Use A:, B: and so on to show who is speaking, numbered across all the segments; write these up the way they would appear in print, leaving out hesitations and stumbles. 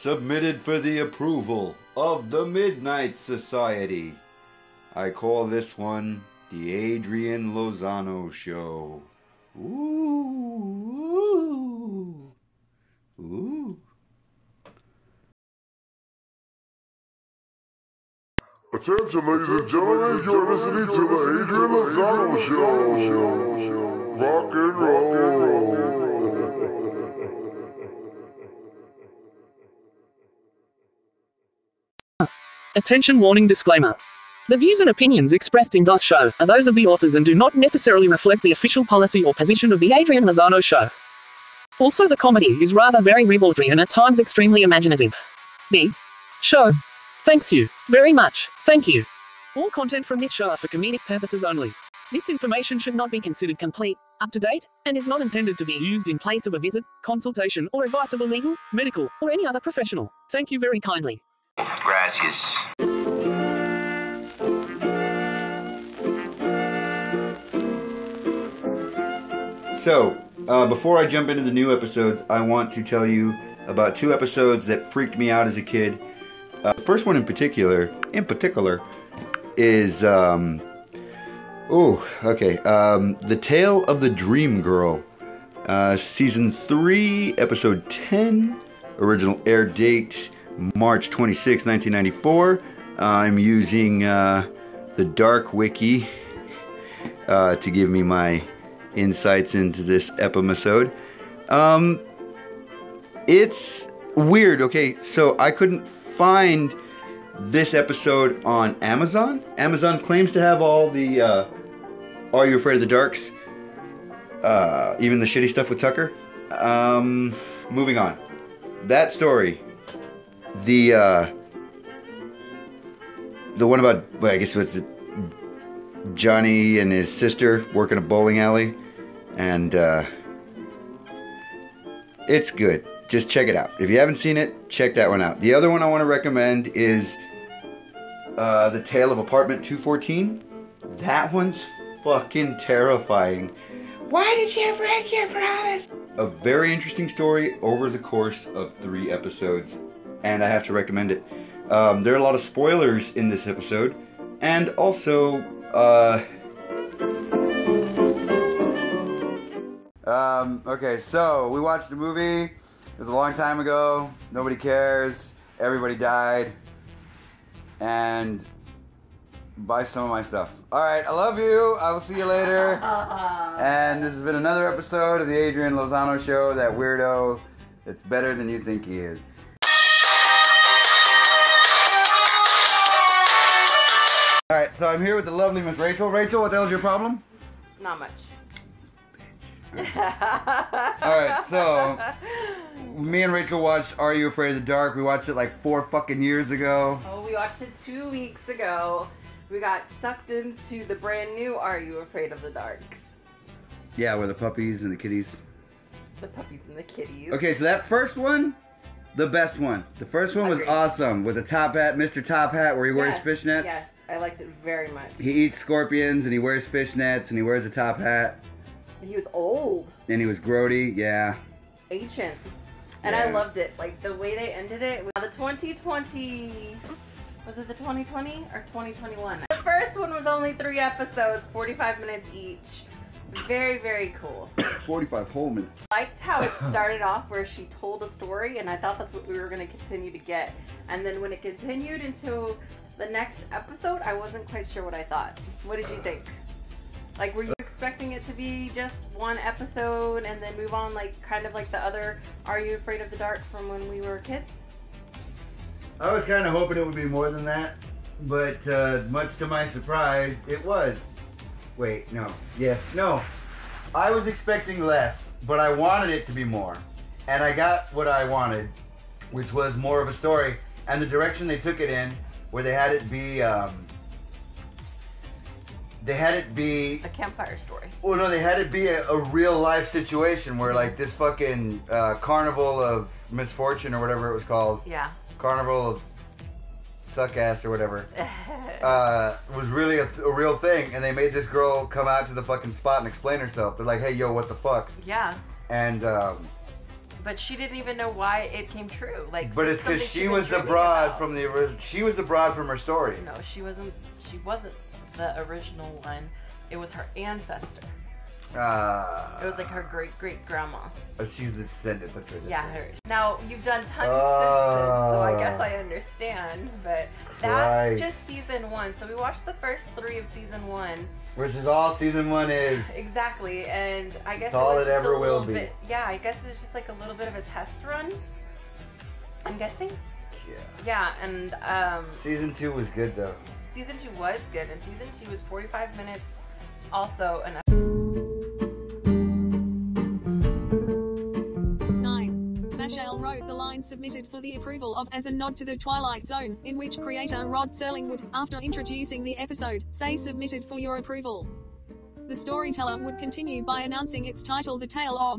A: submitted for the approval of the Midnight Society. I call this one the Adrian Lozano Show. Ooh. Ooh.
B: Attention, ladies and gentlemen, you're listening to the Adrian Lozano Show. Rock and roll.
C: Attention warning disclaimer. The views and opinions expressed in this show are those of the authors and do not necessarily reflect the official policy or position of the Adrian Lozano Show. Also, the comedy is rather very ribaldry and at times extremely imaginative. The show thanks you very much. Thank you. All content from this show are for comedic purposes only. This information should not be considered complete, up to date, and is not intended to be used in place of a visit, consultation, or advice of a legal, medical, or any other professional. Thank you very kindly.
D: Gracias.
A: So, before I jump into the new episodes, I want to tell you about two episodes that freaked me out as a kid. The first one in particular is, The Tale of the Dream Girl, Season 3, Episode 10, original air date March 26, 1994. I'm using the Dark Wiki to give me my insights into this episode. It's weird. Okay, so I couldn't find this episode on Amazon. Amazon claims to have all the Are You Afraid of the Darks? Even the shitty stuff with Tucker. Moving on. That story. The one about, well, I guess it's Johnny and his sister work in a bowling alley. And it's good. Just check it out. If you haven't seen it, check that one out. The other one I want to recommend is The Tale of Apartment 214. That one's fucking terrifying. Why did you break your promise? A very interesting story over the course of 3 episodes, and I have to recommend it. There are a lot of spoilers in this episode, and also, okay, so we watched the movie. It was a long time ago. Nobody cares. Everybody died. And buy some of my stuff. Alright, I love you. I will see you later. And this has been another episode of the Adrian Lozano Show, that weirdo that's better than you think he is. Alright, so I'm here with the lovely Miss Rachel. Rachel, what the hell's your problem?
E: Not much.
A: Alright, so me and Rachel watched Are You Afraid of the Dark? We watched it like 4 fucking years ago.
E: Oh, we watched it 2 weeks ago. We got sucked into the brand new Are You Afraid of the Darks?
A: Yeah, where the puppies and the kitties.
E: The puppies and the kitties.
A: Okay, so that first one, the best one. The first one was awesome, with the top hat, Mr. Top Hat, where he wears fishnets.
E: Yes, I liked it very much.
A: He eats scorpions, and he wears fishnets, and he wears a top hat.
E: He was old.
A: And he was grody, yeah.
E: Ancient. And I loved it. Like, the way they ended it. The 2020... Was it the 2020 or 2021? The first one was only 3 episodes, 45 minutes each. Very, very cool.
A: 45 whole minutes.
E: I liked how it started off where she told a story, and I thought that's what we were going to continue to get. And then when it continued into the next episode, I wasn't quite sure what I thought. What did you think? Like, were you expecting it to be just 1 episode and then move on, like, kind of like the other Are You Afraid of the Dark from when we were kids?
A: I was kind of hoping it would be more than that, but much to my surprise, it was. Wait, no. Yes, no. I was expecting less, but I wanted it to be more. And I got what I wanted, which was more of a story. And the direction they took it in, where they had it be, a
E: campfire story.
A: Well, no, they had it be a real life situation where, like, this fucking Carnival of Misfortune or whatever it was called.
E: Yeah.
A: Carnival of Suckass or whatever. Was really a real thing. And they made this girl come out to the fucking spot and explain herself. They're like, hey, yo, what the fuck?
E: Yeah.
A: And
E: but she didn't even know why it came true. Like,
A: But it's because she was the broad from the original. She was the broad from her story.
E: No, she wasn't. She wasn't the original one. It was her ancestor. It was like her great grandma.
A: Oh, she's the descendant. That's right.
E: Yeah, her. Now you've done tons of Simpsons, so I guess I understand. But that's just season 1. So we watched the first 3 of season 1.
A: Which is all season 1 is.
E: Exactly, and I guess
A: it's all it
E: was just
A: ever will be.
E: Bit, yeah, I guess it was just like a little bit of a test run. I'm guessing.
A: Yeah.
E: Yeah, and
A: season 2 was good though.
E: Season 2 was good, and season 2 was 45 minutes. Also, an
D: 9. Mashal wrote the line submitted for the approval of as a nod to the Twilight Zone, in which creator Rod Serling would, after introducing the episode, say submitted for your approval. The storyteller would continue by announcing its title, The Tale of.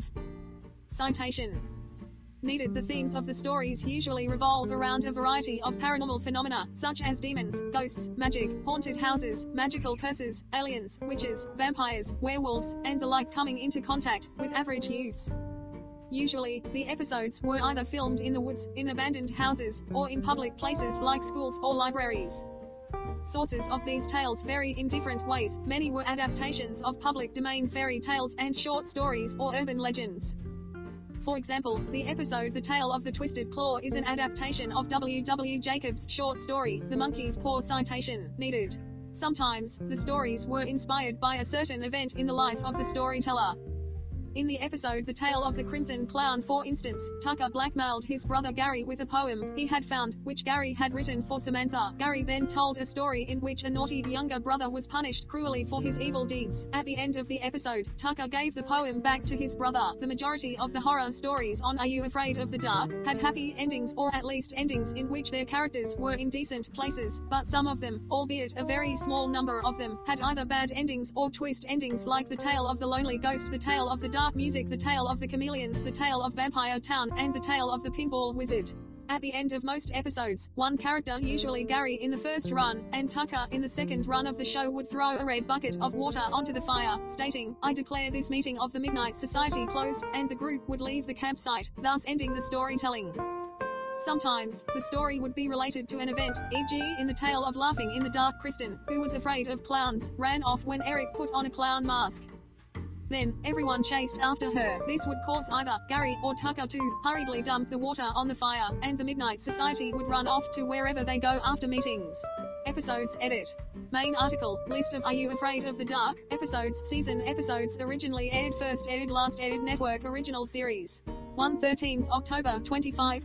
D: Citation. Needed. The themes of the stories usually revolve around a variety of paranormal phenomena, such as demons, ghosts, magic, haunted houses, magical curses, aliens, witches, vampires, werewolves, and the like coming into contact with average youths. Usually, the episodes were either filmed in the woods, in abandoned houses, or in public places like schools or libraries. Sources of these tales vary in different ways. Many were adaptations of public domain fairy tales and short stories or urban legends. For example, the episode The Tale of the Twisted Claw is an adaptation of W. W. Jacobs' short story, The Monkey's Paw. Citation needed. Sometimes, the stories were inspired by a certain event in the life of the storyteller. In the episode The Tale of the Crimson Clown, for instance, Tucker blackmailed his brother Gary with a poem he had found, which Gary had written for Samantha. Gary then told a story in which a naughty younger brother was punished cruelly for his evil deeds. At the end of the episode, Tucker gave the poem back to his brother. The majority of the horror stories on Are You Afraid of the Dark had happy endings, or at least endings in which their characters were in decent places, but some of them, albeit a very small number of them, had either bad endings or twist endings, like The Tale of the Lonely Ghost, The Tale of the Dark Music, The Tale of the Chameleons, The Tale of Vampire Town, and The Tale of the Pinball Wizard. At the end of most episodes, one character, usually Gary in the first run, and Tucker in the second run of the show, would throw a red bucket of water onto the fire, stating, "I declare this meeting of the Midnight Society closed," and the group would leave the campsite, thus ending the storytelling. Sometimes, the story would be related to an event, e.g. in The Tale of Laughing in the Dark, Kristen, who was afraid of clowns, ran off when Eric put on a clown mask. Then, everyone chased after her. This would cause either Gary or Tucker to hurriedly dump the water on the fire, and the Midnight Society would run off to wherever they go after meetings. Episodes edit. Main article, list of Are You Afraid of the Dark? Episodes, season episodes originally aired, first aired, last aired, network original series. 13th October 25,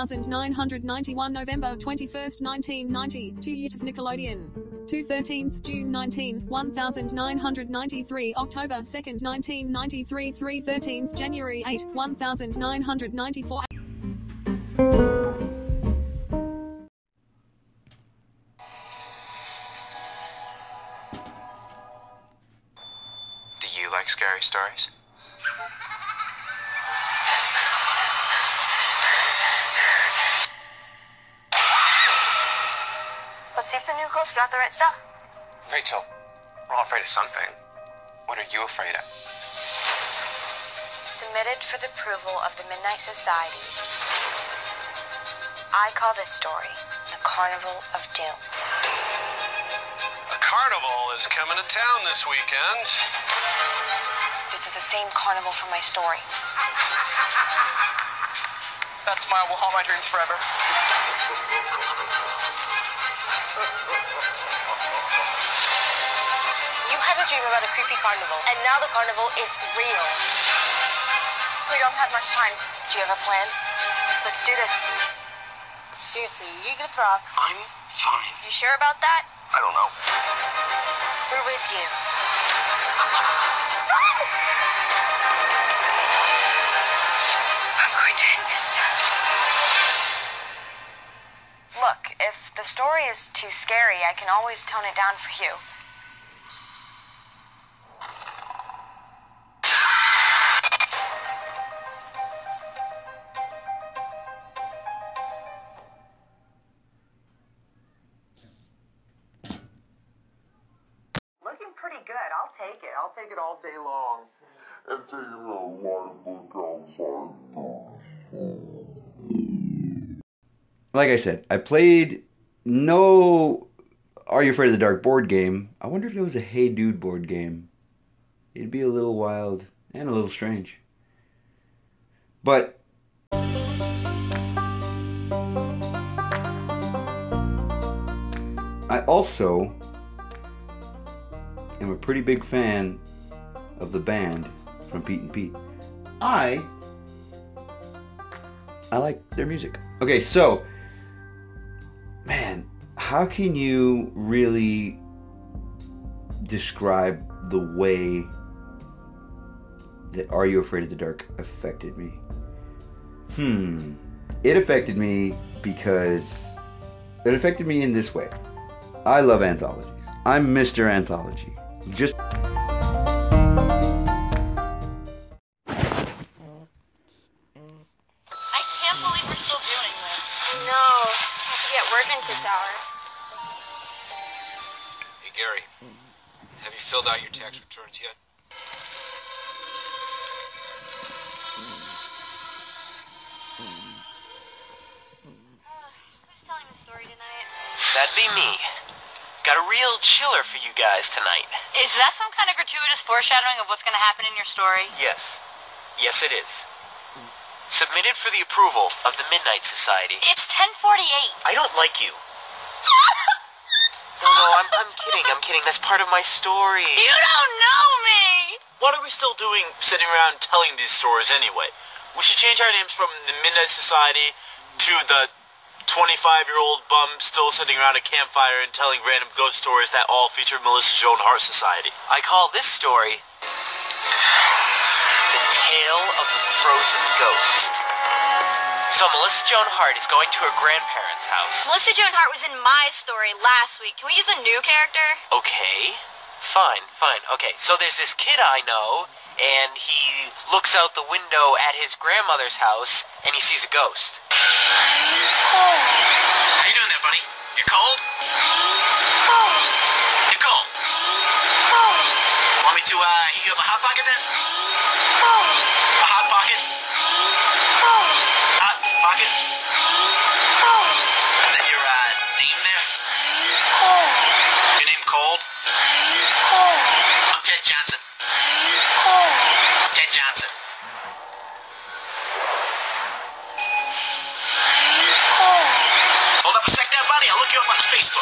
D: 1991 November 21st 1990, 2 YouTube Nickelodeon. 13th June 19, 1993 October 2nd 1993 13th January 8, 1994.
F: Do you like scary stories?
G: Let's see if the new girl's got the right stuff.
F: Rachel, we're all afraid of something. What are you afraid of?
G: Submitted for the approval of the Midnight Society. I call this story The Carnival of Doom.
H: A carnival is coming to town this weekend.
G: This is the same carnival from my story.
I: That smile will haunt my dreams forever.
G: You had a dream about a creepy carnival, and now the carnival is real. We don't have much time. Do you have a plan? Let's do this. Seriously, you're gonna throw up.
I: I'm fine.
G: You sure about that?
I: I don't know.
G: We're with you. I'm going to end this. Look, if the story is too scary, I can always tone it down for you.
I: Looking pretty good. I'll take it. I'll take it all day long.
B: and taking a live look outside the
A: Like I said, I played no Are You Afraid of the Dark board game. I wonder if there was a Hey Dude board game. It'd be a little wild and a little strange. But I also am a pretty big fan of the band from Pete and Pete. I like their music. Okay, so, man, how can you really describe the way that Are You Afraid of the Dark affected me? It affected me because it affected me in this way. I love anthologies. I'm Mr. Anthology. Just
G: I can't believe we're still doing this. No, I have to be at work in 6 hours.
F: Hey, Gary. Have you filled out your tax returns yet?
G: Who's telling the story tonight?
I: That'd be me. Got a real chiller for you guys tonight.
G: Is that some kind of gratuitous foreshadowing of what's going to happen in your story?
I: Yes. Yes, it is. Submitted for the approval of the Midnight Society.
G: It's 10:48.
I: I don't like you. No, I'm kidding. I'm kidding. That's part of my story.
G: You don't know me!
J: What are we still doing sitting around telling these stories anyway? We should change our names from the Midnight Society to the 25-year-old bum still sitting around a campfire and telling random ghost stories that all feature Melissa Joan Hart Society.
I: I call this story The Tale of the Frozen Ghost. So Melissa Joan Hart is going to her grandparents' house.
G: Melissa Joan Hart was in my story last week. Can we use a new character?
I: Okay. Fine. Okay, so there's this kid I know, and he looks out the window at his grandmother's house, and he sees a ghost.
J: How you doing there, buddy? You cold? You cold? Want me to heat you up a hot pocket then? A hot pocket? Hot pocket? Is that your name there? Your name Cold? I'm Ted Johnson. Ted Johnson. Hold up a sec there, buddy. I'll look you up on the Facebook.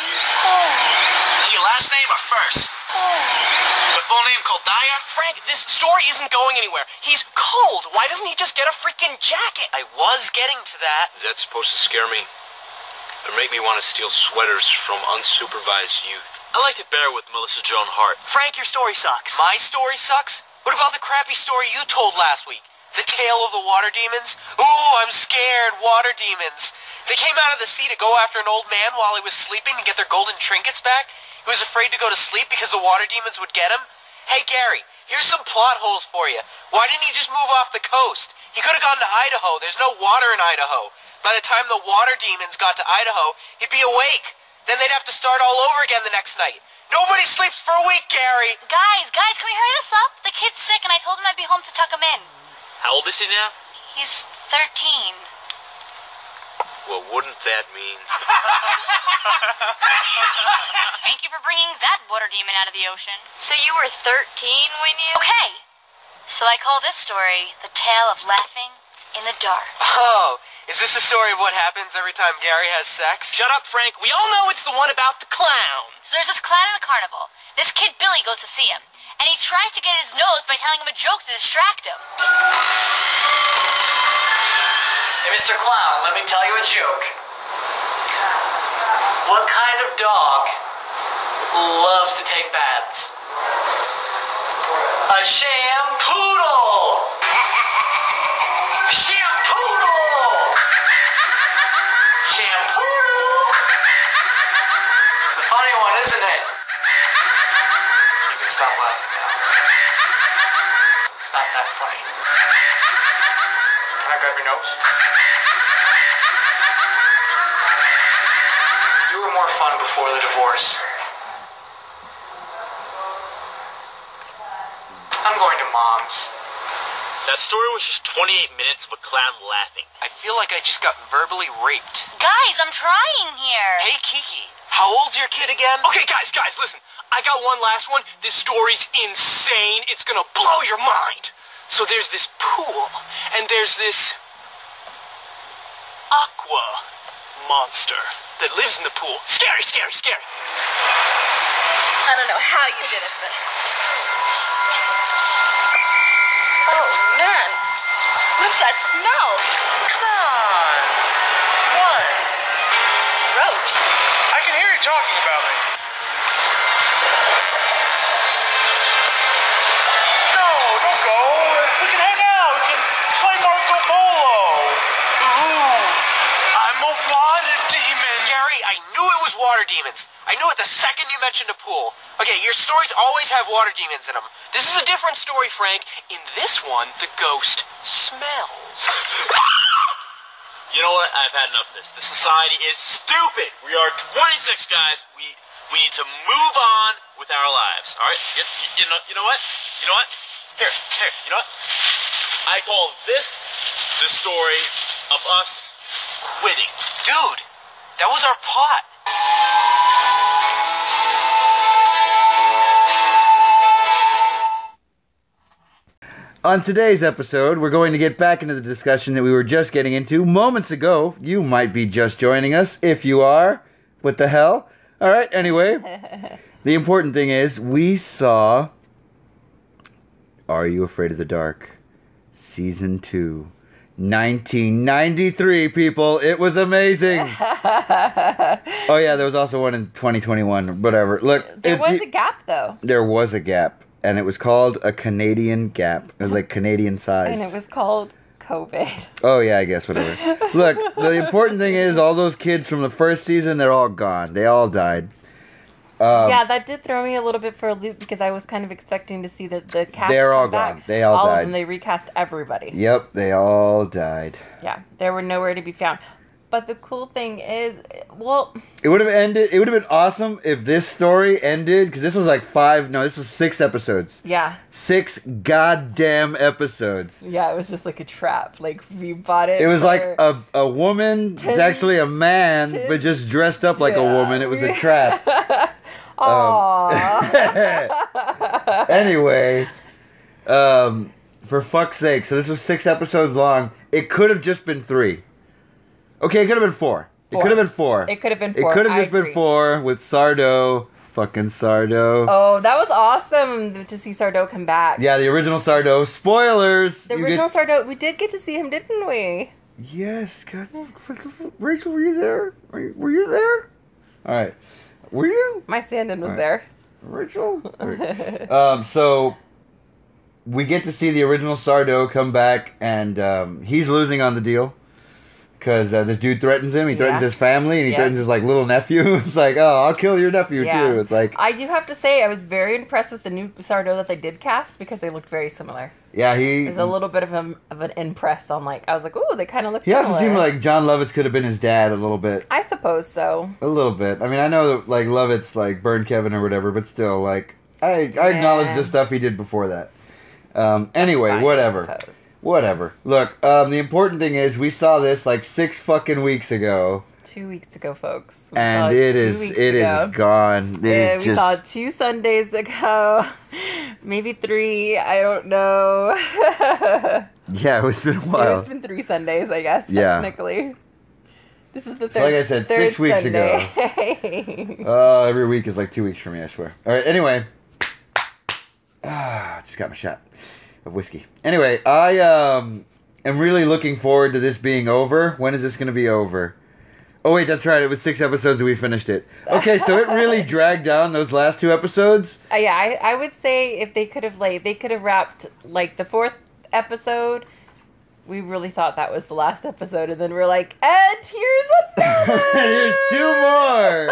J: Your last name or first? The full name Cold Dyer?
I: Frank, this story isn't going anywhere. He's cold. Why doesn't he just get a freaking jacket? I was getting to that.
F: Is that supposed to scare me? Or make me want to steal sweaters from unsupervised youth?
J: I like to bear with Melissa Joan Hart.
I: Frank, your story sucks. My story sucks? What about the crappy story you told last week? The Tale of the Water Demons? Ooh, I'm scared. Water demons. They came out of the sea to go after an old man while he was sleeping to get their golden trinkets back. He was afraid to go to sleep because the water demons would get him. Hey, Gary, here's some plot holes for you. Why didn't he just move off the coast? He could have gone to Idaho. There's no water in Idaho. By the time the water demons got to Idaho, he'd be awake. Then they'd have to start all over again the next night. Nobody sleeps for a week, Gary.
G: Guys, can we hurry this up? The kid's sick and I told him I'd be home to tuck him in.
J: How old is he now?
G: He's 13.
F: Well, wouldn't that mean?
G: Thank you for bringing that water demon out of the ocean. So you were 13 when you... Okay. So I call this story The Tale of Laughing in the Dark.
I: Oh, is this a story of what happens every time Gary has sex?
J: Shut up, Frank. We all know it's the one about the clown.
G: So there's this clown in a carnival. This kid Billy goes to see him. And he tries to get his nose by telling him a joke to distract him.
I: Hey, Mr. Clown, let me tell you a joke. What kind of dog loves to take baths? A shampoodle! Shampoodle! Shampoodle! It's a funny one, isn't it? You can stop laughing now. It's not that funny. Can I grab your nose? You were more fun before the divorce. I'm
K: I'm going to Mom's.
J: That story was just 28 minutes of a clown laughing.
I: I feel like I just got verbally raped.
G: Guys, I'm trying here.
I: Hey, Kiki, how old's your kid again?
F: Okay, guys, listen. I got one last one. This story's insane. It's gonna blow your mind. So there's this pool, and there's this aqua monster that lives in the pool. Scary.
G: I don't know how you did it, but... Oh, man. What's that smell?
K: Come on. What?
G: It's gross.
K: I can hear you talking about me. No, don't go. We can hang out. We can play Marco Polo. Ooh, I'm a water demon.
I: Gary, I knew it was water demons. I knew it the second you mentioned a pool. Okay, your stories always have water demons in them. This is a different story, Frank. In this one, the ghost smells.
J: You know what? I've had enough of this. The society is stupid. We are 26, guys. We need to move on with our lives. All right? You know what? Here. You know what? I call this the story of us quitting.
I: Dude, that was our pot.
A: On today's episode, we're going to get back into the discussion that we were just getting into moments ago. You might be just joining us. If you are, what the hell? All right, anyway, the important thing is we saw Are You Afraid of the Dark? Season 2. 1993, people. It was amazing. Oh, yeah, there was also one in 2021. Whatever. Look.
E: There was a gap, though.
A: There was a gap. And it was called a Canadian gap. It was like Canadian size.
E: And it was called COVID.
A: Oh, yeah, I guess, whatever. Look, the important thing is all those kids from the first season, they're all gone. They all died.
E: Yeah, that did throw me a little bit for a loop because I was kind of expecting to see that the cast
A: they're all
E: come back.
A: gone. They all died.
E: Of them, they recast everybody.
A: Yep, they all died.
E: Yeah, they were nowhere to be found. But the cool thing is, well...
A: It would have ended... It would have been awesome if this story ended... Because this was like this was 6 episodes.
E: Yeah.
A: 6 goddamn episodes.
E: Yeah, it was just like a trap. Like, we bought it.
A: It was like a woman. It's actually a man, but just dressed up like a woman. It was a trap.
E: Aww.
A: Anyway, for fuck's sake. So this was 6 episodes long. It could have just been 3. Okay, it could have been 4. It could have been 4.
E: It could have been 4.
A: It could have just been 4 with Sardo. Fucking Sardo.
E: Oh, that was awesome to see Sardo come back.
A: Yeah, the original Sardo. Spoilers!
E: The original Sardo, we did get to see him, didn't we?
A: Yes, God. Rachel, were you there? Were you there? Alright. Were you?
E: My stand-in was there.
A: Rachel? So, we get to see the original Sardo come back, and he's losing on the deal. Because this dude threatens him. He threatens his family, and he threatens his little nephew. It's like, oh, I'll kill your nephew too. It's like,
E: I do have to say, I was very impressed with the new Sardo that they did cast because they looked very similar.
A: Yeah,
E: There's a little bit of an impress on I was like, ooh, they kind of look
A: He
E: similar.
A: also seemed like John Lovitz could have been his dad a little bit.
E: I suppose so.
A: A little bit. I mean, I know that Lovitz burned Kevin or whatever, but still, I acknowledge the stuff he did before that. Anyway,
E: fine,
A: whatever. Whatever. Look, the important thing is we saw this 6 fucking weeks ago.
E: 2 weeks ago, folks.
A: And it is gone.
E: We saw it 2 Sundays ago. Maybe 3. I don't know.
A: Yeah, it's been a while.
E: It's been 3 Sundays, I guess, technically. This is the third.
A: So like I said, 6 weeks ago. Every week is 2 weeks for me, I swear. All right, anyway. Just got my shot of whiskey. Anyway, I am really looking forward to this being over. When is this going to be over? Oh, wait, that's right. It was 6 episodes and we finished it. Okay, so it really dragged down those last 2 episodes.
E: Yeah, I would say if they could have wrapped the 4th episode. We really thought that was the last episode, and then we're like, and here's another!
A: Here's 2 more!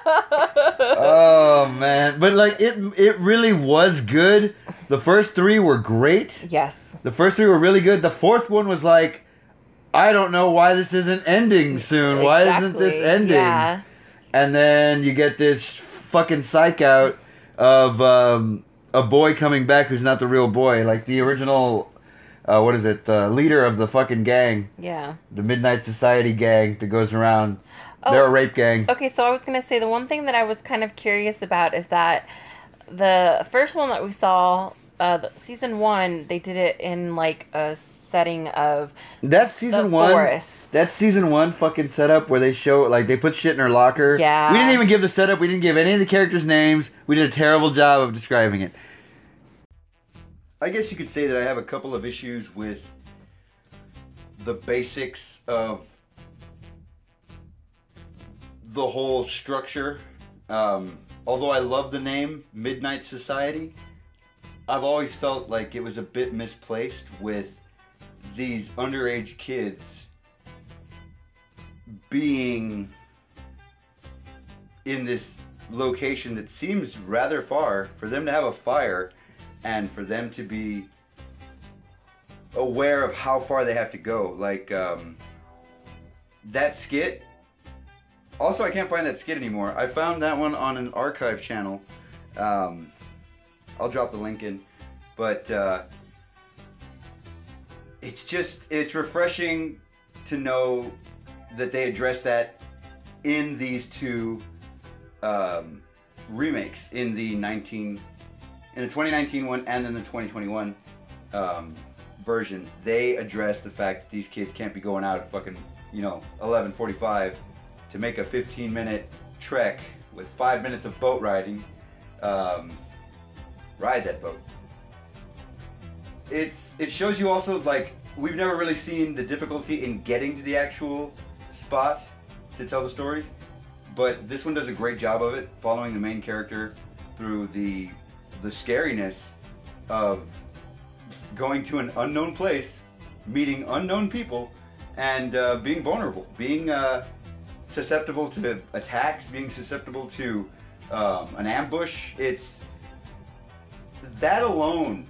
A: Oh, man. But, it really was good. The first 3 were great.
E: Yes.
A: The first 3 were really good. The 4th one was I don't know why this isn't ending soon.
E: Exactly.
A: Why isn't this ending? Yeah. And then you get this fucking psych out of a boy coming back who's not the real boy, like the original. What is it? The leader of the fucking gang.
E: Yeah.
A: The Midnight Society gang that goes around.
E: Oh,
A: they're a rape gang.
E: Okay, so I was gonna say the one thing that I was kind of curious about is that the first one that we saw, season 1, they did it in like a setting of
A: that's season
E: the
A: 1.
E: Forest.
A: That's season 1 fucking setup where they show like they put shit in her locker.
E: Yeah.
A: We didn't even give the setup. We didn't give any of the characters' names. We did a terrible job of describing it. I guess you could say that I have a couple of issues with the basics of the whole structure. Although I love the name Midnight Society, I've always felt like it was a bit misplaced with these underage kids being in this location that seems rather far, for them to have a fire and for them to be aware of how far they have to go. Like, that skit. Also, I can't find that skit anymore. I found that one on an archive channel. I'll drop the link in. But, it's refreshing to know that they address that in these two remakes, in the 2019 one and then the 2021 version. They address the fact that these kids can't be going out at fucking, 11:45 to make a 15-minute trek with 5 minutes of boat riding. Ride that boat. It shows you also, like, we've never really seen the difficulty in getting to the actual spot to tell the stories, but this one does a great job of it, following the main character through the scariness of going to an unknown place, meeting unknown people, and being vulnerable, being susceptible to attacks, being susceptible to an ambush. It's that alone,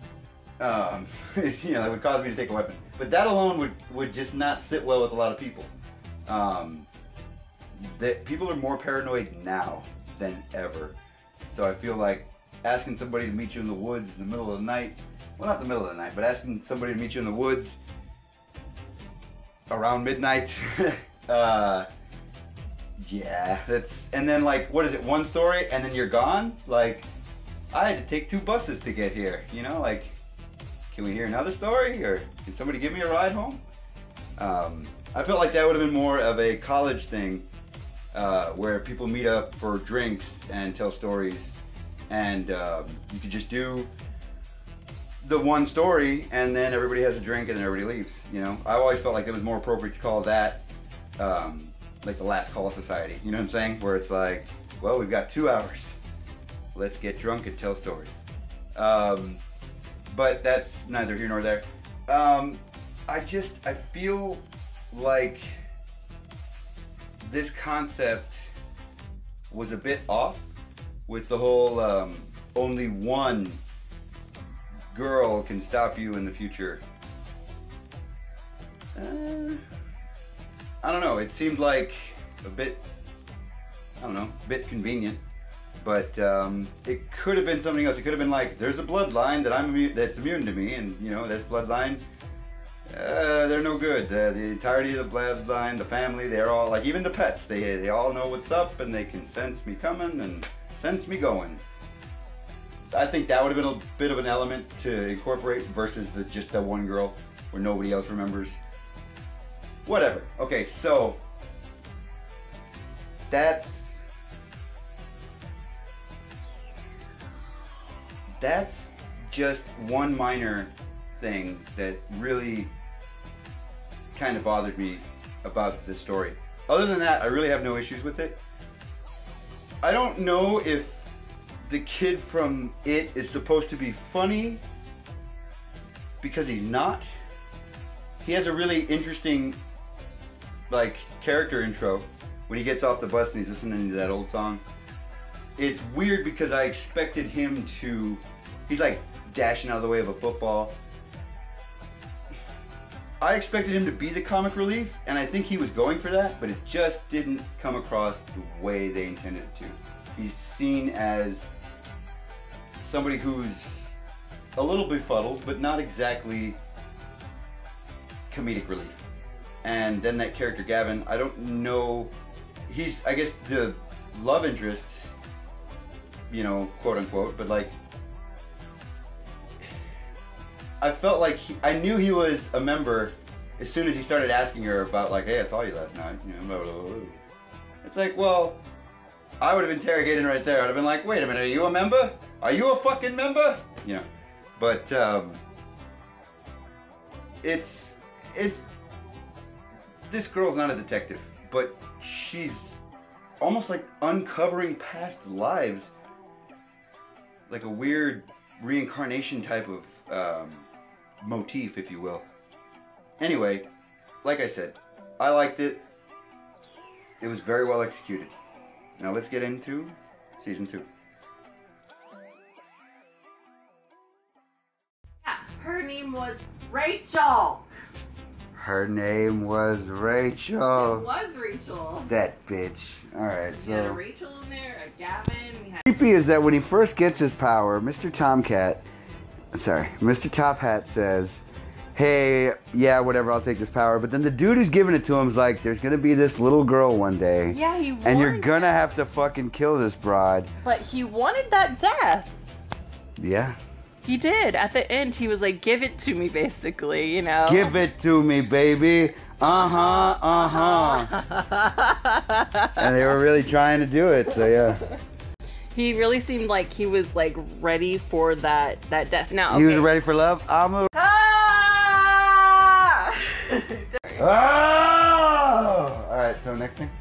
A: it would cause me to take a weapon. But that alone would just not sit well with a lot of people. That people are more paranoid now than ever. So I feel like asking somebody to meet you in the woods in the middle of the night, well, not the middle of the night, but asking somebody to meet you in the woods around midnight, yeah, and then, like, what is it, one story and then you're gone? Like, I had to take 2 buses to get here, like, can we hear another story, or can somebody give me a ride home? I felt like that would have been more of a college thing, where people meet up for drinks and tell stories, and you could just do the one story and then everybody has a drink and then everybody leaves. I always felt like it was more appropriate to call that like the Last Call Society, you know what I'm saying, where it's like, well, we've got 2 hours, let's get drunk and tell stories. But that's neither here nor there. I feel like this concept was a bit off with the whole only one girl can stop you in the future. I don't know, it seemed like a bit, bit convenient. But it could have been something else. It could have been like, there's a bloodline that's immune to me, and this bloodline, they're no good. The entirety of the bloodline, the family, they're all like, even the pets, they all know what's up, and they can sense me coming and sense me going. I think that would have been a bit of an element to incorporate versus just the one girl where nobody else remembers. Whatever. Okay, so that's just one minor thing that really kind of bothered me about this story. Other than that, I really have no issues with it. I don't know if the kid from It is supposed to be funny, because he's not. He has a really interesting, like, character intro when he gets off the bus and he's listening to that old song. It's weird because I expected him to, he's like dashing out of the way of a football. I expected him to be the comic relief, and I think he was going for that, but it just didn't come across the way they intended it to. He's seen as somebody who's a little befuddled, but not exactly comedic relief. And then that character Gavin, I don't know, he's, I guess, the love interest, you know, quote unquote, but like, I felt like I knew he was a member as soon as he started asking her about, like, hey, I saw you last night, you know, blah, blah, blah. It's like, well, I would have interrogated him right there. I'd have been like, wait a minute, are you a member? Are you a fucking member? You know, but it's this girl's not a detective, but she's almost like uncovering past lives, like a weird reincarnation type of motif, if you will. Anyway, like I said, I liked it. It was very well executed. Now let's get into season 2.
E: Yeah, her name was Rachel.
A: Her name was Rachel.
E: It was Rachel.
A: That bitch. Alright,
E: We had a
A: so...
E: Rachel in there, a Gavin, we had...
A: Creepy is that when he first gets his power, Mr. Top Hat says, hey, yeah, whatever, I'll take this power. But then the dude who's giving it to him is like, there's gonna be this little girl one day.
E: Yeah, he
A: and you're
E: warned
A: gonna have to fucking kill this broad.
E: But he wanted that death.
A: Yeah.
E: He did. At the end, he was like, give it to me, basically, you know?
A: Give it to me, baby. Uh-huh. And they were really trying to do it, so yeah.
E: He really seemed like he was, like, ready for that death. Now, okay.
A: He was ready for love? I'm a...
E: Ah!
A: Oh! Alright, so next thing?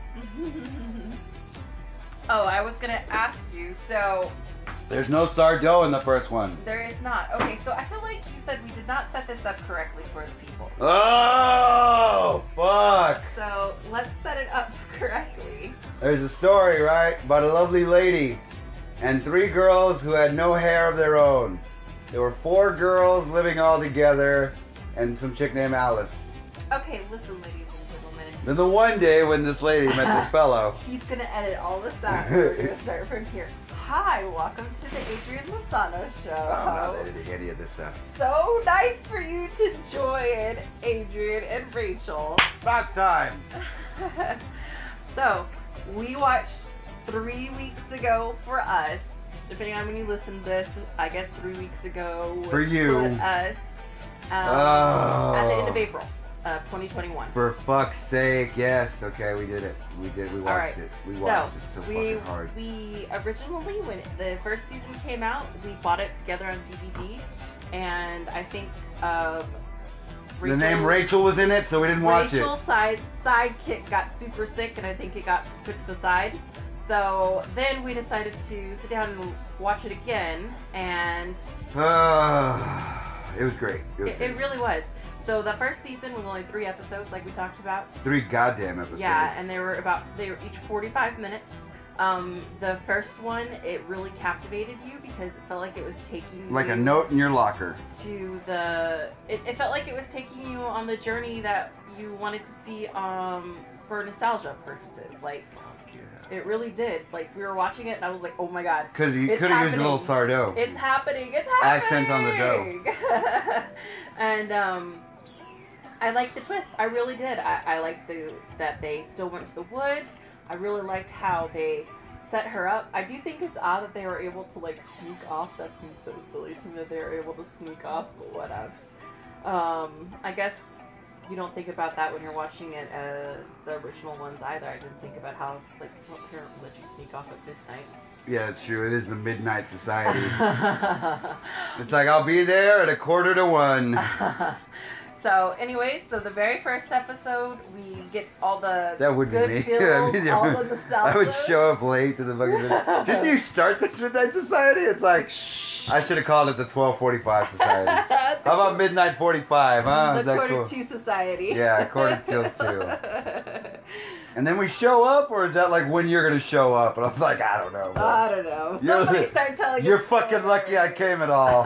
E: Oh, I was gonna ask you, so...
A: There's no Sardo in the first one.
E: There is not. Okay, so I feel like you said we did not set this up correctly for the people.
A: Oh, fuck.
E: So, let's set it up correctly.
A: There's a story, right, about a lovely lady and 3 girls who had no hair of their own. There were 4 girls living all together and some chick named Alice.
E: Okay, listen, ladies and gentlemen.
A: Then the one day when this lady met this fellow.
E: He's gonna edit all this out. We're gonna start from here. Hi, welcome to the Adrian Lozano Show.
A: I'm not editing any of this stuff.
E: So nice for you to join Adrian and Rachel.
A: About time.
E: So, we watched 3 weeks ago for us. Depending on when you listen to this, I guess 3 weeks ago.
A: For you.
E: Put us at the end of April. 2021.
A: For fuck's sake, yes. Okay, we did it. We watched it. We watched it so fucking hard.
E: We originally, when the first season came out, we bought it together on DVD, and I think
A: the name Rachel was in it, so we didn't watch it.
E: Rachel's sidekick got super sick, and I think it got put to the side. So then we decided to sit down and watch it again, and
A: it was great. It
E: really was. So the first season was only 3 episodes, like we talked about.
A: 3 goddamn episodes.
E: Yeah, and they were each 45 minutes. The first one, it really captivated you because it felt like it was taking
A: like a note in your locker.
E: It felt like it was taking you on the journey that you wanted to see for nostalgia purposes. Like, it really did. Like, we were watching it and I was like, oh my god.
A: Because you could have used a little Sardo.
E: It's happening.
A: Accent on the dough.
E: And I liked the twist. I really did. I liked that they still went to the woods. I really liked how they set her up. I do think it's odd that they were able to, like, sneak off. That seems so silly to me that they were able to sneak off, but whatevs. I guess you don't think about that when you're watching it, the original ones either. I didn't think about how, like, what parent would let you sneak off at midnight.
A: Yeah, it's true. It is the Midnight Society. It's like, I'll be there at 1:45.
E: So, anyways, the very first episode, we get all the
A: that would
E: good
A: be me.
E: feels, all the nostalgia.
A: I would show up late to the fucking... Didn't you start this Midnight Society? It's like, I should have called it the 12:45 Society. How about Midnight 45, huh?
E: The quarter to Society.
A: Yeah, 1:45. And then we show up, or is that like when you're gonna show up? And I was like, I don't know. Bro.
E: I don't know. Somebody start telling you.
A: You're fucking lucky I came at all.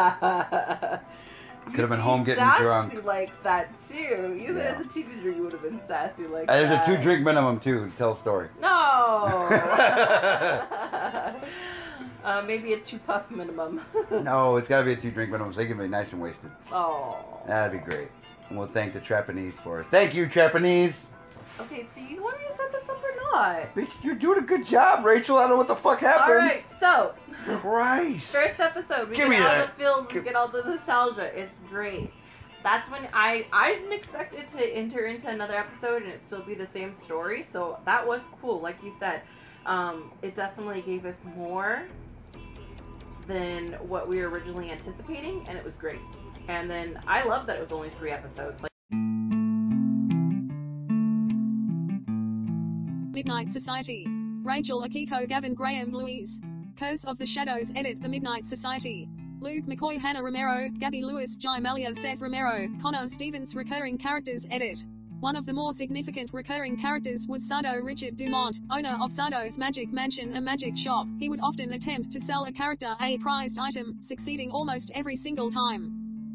A: Could have been home getting drunk.
E: Sassy like that too. Even as a teenager, you would have been sassy like that.
A: There's a 2-drink minimum too to tell a story.
E: No. Maybe a 2 puff minimum.
A: No, it's got to be a 2 drink minimum, so they can be nice and wasted.
E: Oh.
A: That'd be great. And we'll thank the Trapanese for us. Thank you, Trapanese.
E: Okay, so you want me to set this up or not?
A: Bitch, you're doing a good job, Rachel. I don't know what the fuck happened.
E: Alright, so.
A: Christ.
E: First episode, we
A: Give
E: get
A: me
E: all
A: that.
E: the feels, we get all the nostalgia. It's great. That's when I didn't expect it to enter into another episode and it still be the same story. So that was cool. Like you said, it definitely gave us more than what we were originally anticipating, and it was great. And then I love that it was only 3 episodes. Like,
D: Midnight Society. Rachel Akiko, Gavin Graham, Louise. Curse of the Shadows, edit The Midnight Society. Luke McCoy, Hannah Romero, Gabby Lewis, Jai Malia, Seth Romero, Connor Stevens. Recurring characters, edit. One of the more significant recurring characters was Sado Richard Dumont, owner of Sado's Magic Mansion, a magic shop. He would often attempt to sell a character a prized item, succeeding almost every single time.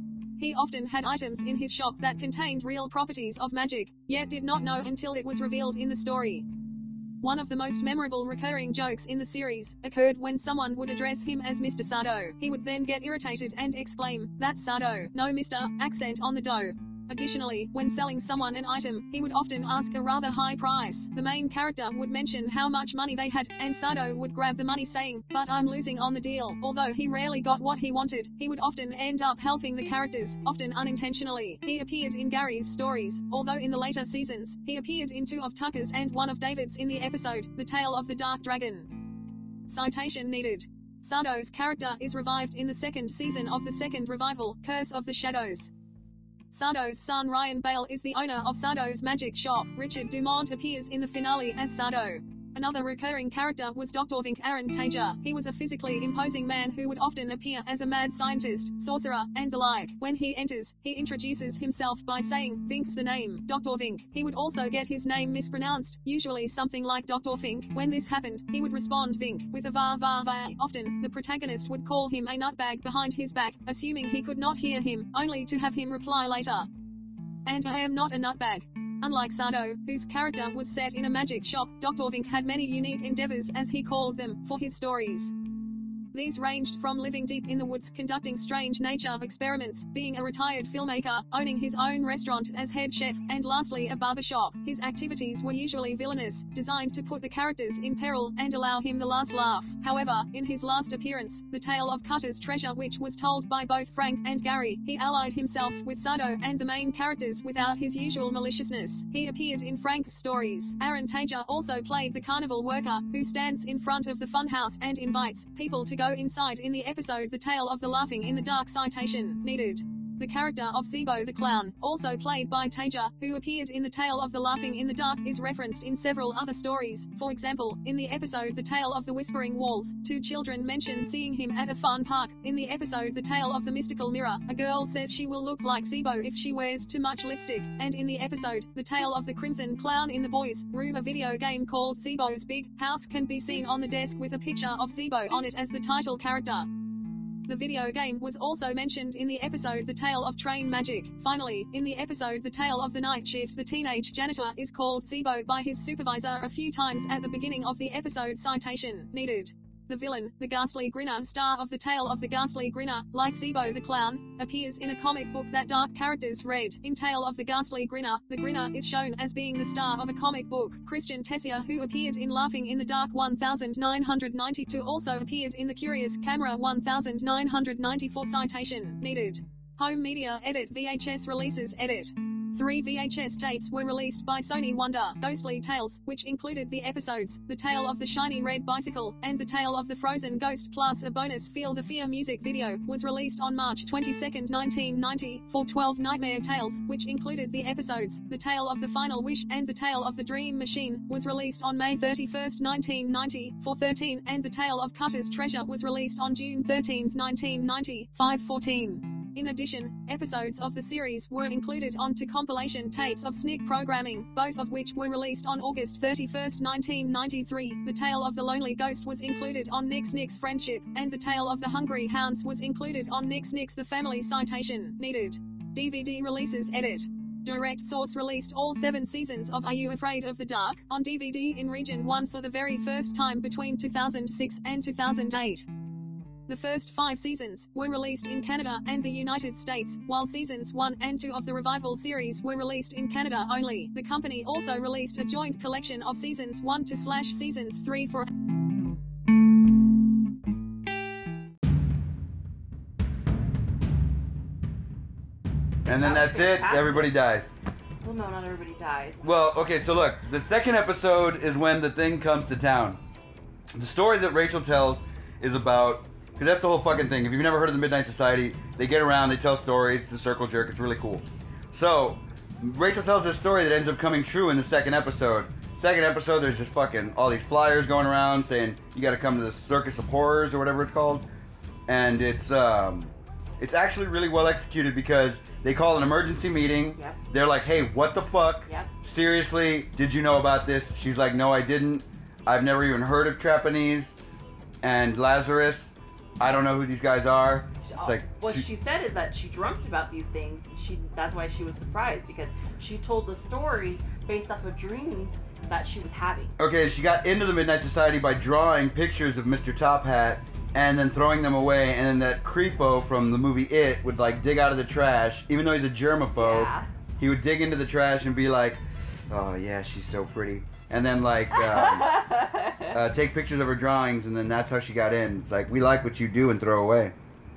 D: He often had items in his shop that contained real properties of magic, yet did not know until it was revealed in the story. One of the most memorable recurring jokes in the series occurred when someone would address him as Mr. Sado. He would then get irritated and exclaim, "That's Sado, no Mr. accent on the dough." Additionally, when selling someone an item, he would often ask a rather high price. The main character would mention how much money they had, and Sado would grab the money saying, "But I'm losing on the deal." Although he rarely got what he wanted, he would often end up helping the characters, often unintentionally. He appeared in Gary's stories, although in the later seasons, he appeared in 2 of Tucker's and 1 of David's in the episode, The Tale of the Dark Dragon. Citation needed. Sado's character is revived in the 2nd season of the 2nd revival, Curse of the Shadows. Sado's son Ryan Bale is the owner of Sado's magic shop. Richard Dumont appears in the finale as Sado. Another recurring character was Dr. Vink Aaron Tager. He was a physically imposing man who would often appear as a mad scientist, sorcerer, and the like. When he enters, he introduces himself by saying, "Vink's the name, Dr. Vink." He would also get his name mispronounced, usually something like Dr. Fink. When this happened, he would respond Vink with a va va va. Often, the protagonist would call him a nutbag behind his back, assuming he could not hear him, only to have him reply later, "And I am not a nutbag." Unlike Sado, whose character was set in a magic shop, Dr. Vink had many unique endeavors, as he called them, for his stories. These ranged from living deep in the woods, conducting strange nature experiments, being a retired filmmaker, owning his own restaurant as head chef, and lastly a barbershop. His activities were usually villainous, designed to put the characters in peril and allow him the last laugh. However, in his last appearance, The Tale of Cutter's Treasure, which was told by both Frank and Gary, he allied himself with Sado and the main characters without his usual maliciousness. He appeared in Frank's stories. Aaron Tager also played the carnival worker, who stands in front of the funhouse and invites people to go inside in the episode The Tale of the Laughing in the Dark. Citation needed. The character of Zebo the Clown, also played by Tager, who appeared in The Tale of the Laughing in the Dark, is referenced in several other stories. For example, in the episode The Tale of the Whispering Walls, 2 children mention seeing him at a fun park. In the episode The Tale of the Mystical Mirror, a girl says she will look like Zebo if she wears too much lipstick. And in the episode The Tale of the Crimson Clown in the Boys' Room, a video game called Zebo's Big House can be seen on the desk with a picture of Zebo on it as the title character. The video game was also mentioned in the episode The Tale of Train Magic. Finally, in the episode The Tale of the Night Shift, the teenage janitor is called Zebo by his supervisor a few times at the beginning of the episode. Citation needed. The villain, the Ghastly Grinner, star of The Tale of the Ghastly Grinner, like Zebo the Clown, appears in a comic book that dark characters read. In Tale of the Ghastly Grinner, the Grinner is shown as being the star of a comic book. Christian Tessier, who appeared in Laughing in the Dark 1992, also appeared in The Curious Camera 1994. Citation needed. Home media edit. VHS releases edit. 3 VHS tapes were released by Sony Wonder: Ghostly Tales, which included the episodes The Tale of the Shiny Red Bicycle and The Tale of the Frozen Ghost, plus a bonus Feel the Fear music video, was released on March 22, 1990, for 12 Nightmare Tales, which included the episodes The Tale of the Final Wish and The Tale of the Dream Machine, was released on May 31, 1990, for 13, and The Tale of Cutter's Treasure was released on June 13, 1990, 5/14. In addition, episodes of the series were included onto compilation tapes of Snick programming, both of which were released on August 31, 1993. The Tale of the Lonely Ghost was included on Nick's Nick's Friendship, and The Tale of the Hungry Hounds was included on Nick's Nick's The Family. Citation needed. DVD releases edit. Direct Source released all 7 seasons of Are You Afraid of the Dark on DVD in Region 1 for the very first time between 2006 and 2008. The first 5 seasons were released in Canada and the United States, while seasons 1 and 2 of the Revival series were released in Canada only. The company also released a joint collection of seasons 1 to seasons 3 for
A: And then that's it. Everybody dies.
E: Well, no, not everybody dies.
A: Well, okay, so look, the second episode is when the thing comes to town. The story that Rachel tells is about, because that's the whole fucking thing. If you've never heard of the Midnight Society, they get around, they tell stories, the circle jerk, it's really cool. So, Rachel tells this story that ends up coming true in the second episode. Second episode, there's just fucking all these flyers going around saying, you gotta come to the Circus of Horrors or whatever it's called. And it's actually really well executed because they call an emergency meeting.
E: Yep.
A: They're like, hey, what the fuck?
E: Yep.
A: Seriously, did you know about this? She's like, no, I didn't. I've never even heard of Trapanese and Lazarus. I don't know who these guys are. It's like,
E: what she said is that she dreamt about these things. That's why she was surprised, because she told the story based off of dreams that she was having.
A: Okay, she got into the Midnight Society by drawing pictures of Mr. Top Hat and then throwing them away, and then that creepo from the movie It would like dig out of the trash, even though he's a germaphobe.
E: Yeah.
A: He would dig into the trash and be like, oh yeah, she's so pretty. And then like take pictures of her drawings, and then that's how she got in. It's like, we like what you do and throw away.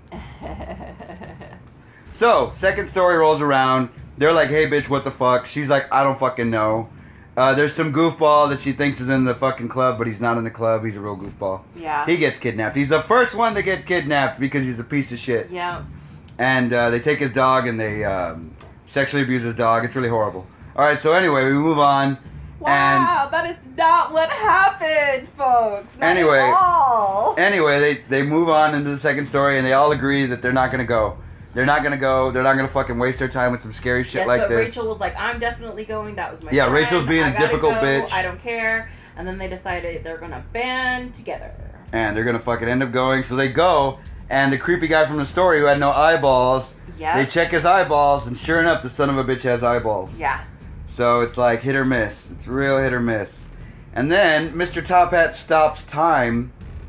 A: So, second story rolls around. They're like, hey bitch, what the fuck? She's like, I don't fucking know. There's some goofball that she thinks is in the fucking club, but he's not in the club. He's a real goofball.
E: Yeah.
A: He gets kidnapped. He's the first one to get kidnapped because he's a piece of shit.
E: Yeah.
A: And they take his dog and they sexually abuse his dog. It's really horrible. Alright, so anyway, we move on.
E: Wow, that is not what happened, folks. Not
A: Anyway,
E: at all.
A: they move on into the second story, and they all agree that they're not going to go. They're not going to go. They're not going to fucking waste their time with some scary shit
E: Yes,
A: like
E: but
A: this.
E: Rachel was like, I'm definitely going. That was my
A: Yeah,
E: friend.
A: Rachel's being
E: I
A: a
E: gotta
A: difficult
E: go.
A: bitch.
E: I don't care. And then they decided they're going to band together.
A: And they're going to fucking end up going. So they go, and the creepy guy from the story who had no eyeballs,
E: Yep.
A: they check his eyeballs, and sure enough, the son of a bitch has eyeballs.
E: Yeah.
A: So it's like hit or miss. It's real hit or miss. And then Mr. Top Hat stops time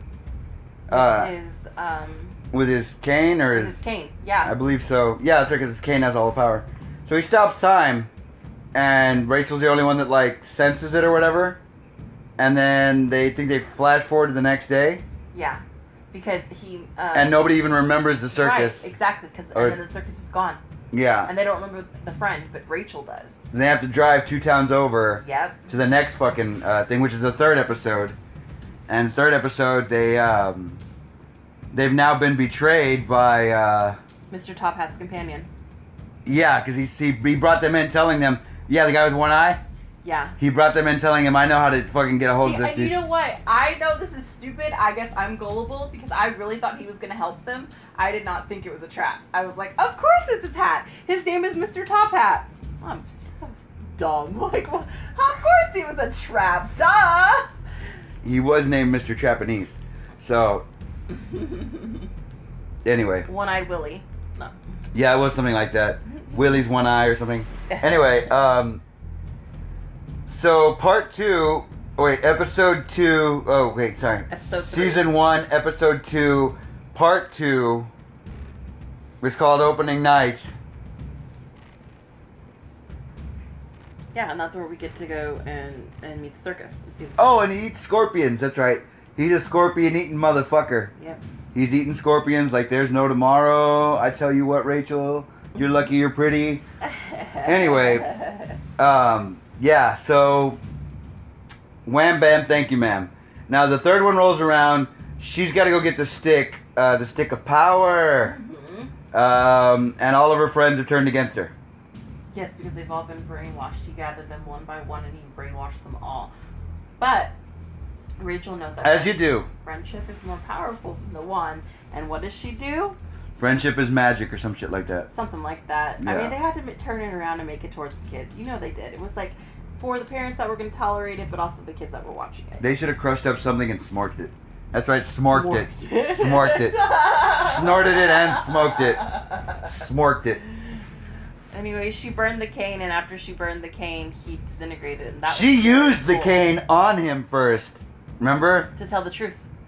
A: with his cane or
E: his cane. Yeah.
A: I believe so. Yeah, that's right, because his cane has all the power. So he stops time, and Rachel's the only one that like senses it or whatever. And then they think they flash forward to the next day.
E: Yeah. Because he.
A: And nobody even remembers the circus.
E: Right, exactly.
A: Or-
E: And then the circus is gone.
A: Yeah.
E: And they don't remember the friend, but Rachel does.
A: And they have to drive 2 towns over.
E: Yep.
A: To the next fucking thing, which is the third episode. And third episode, they've now been betrayed by
E: Mr. Top Hat's companion.
A: yeah, because he brought them in telling them, yeah, the guy with one eye.
E: Yeah.
A: He brought them in telling him, I know how to fucking get a hold
E: See,
A: of this
E: and
A: dude.
E: you know what? I know this is stupid. I guess I'm gullible because I really thought he was going to help them. I did not think it was a trap. I was like, of course it's a hat. His name is Mr. Top Hat. I'm so dumb. Like, well, of course he was a trap. Duh.
A: He was named Mr. Trapanese. So, anyway.
E: One-eyed Willie. No.
A: Yeah, it was something like that. Willie's one eye or something. Anyway, so part 2, episode 2,
E: Episode 3.
A: Season 1, episode 2, part 2 was called Opening Night.
E: Yeah, and that's where we get to go and meet the circus. And see the
A: Oh, and he eats scorpions, that's right. He's a scorpion-eating motherfucker.
E: Yep.
A: He's eating scorpions like there's no tomorrow. I tell you what, Rachel, you're lucky you're pretty. Anyway, yeah, so wham bam, thank you ma'am. Now the third one rolls around. She's got to go get the stick of power.
E: Mm-hmm.
A: And all of her friends are turned against her.
E: Yes, because they've all been brainwashed. He gathered them one by one and he brainwashed them all. But Rachel knows that.
A: As you do.
E: Friendship is more powerful than the one. And what does she do?
A: Friendship is magic or some shit like that.
E: Something like that. I
A: Yeah.
E: mean, they had to turn it around and make it towards the kids. You know they did. It was like for the parents that were going to tolerate it, but also the kids that were watching it.
A: They should have crushed up something and smorked it. That's right, smorked it.
E: Smorked.
A: Smorked it. Snorted it and smoked it. Smorked it.
E: Anyway, she burned the cane, and after she burned the cane, he disintegrated. And that
A: She
E: was really
A: used the
E: cool.
A: cane on him first. Remember?
E: To tell the truth.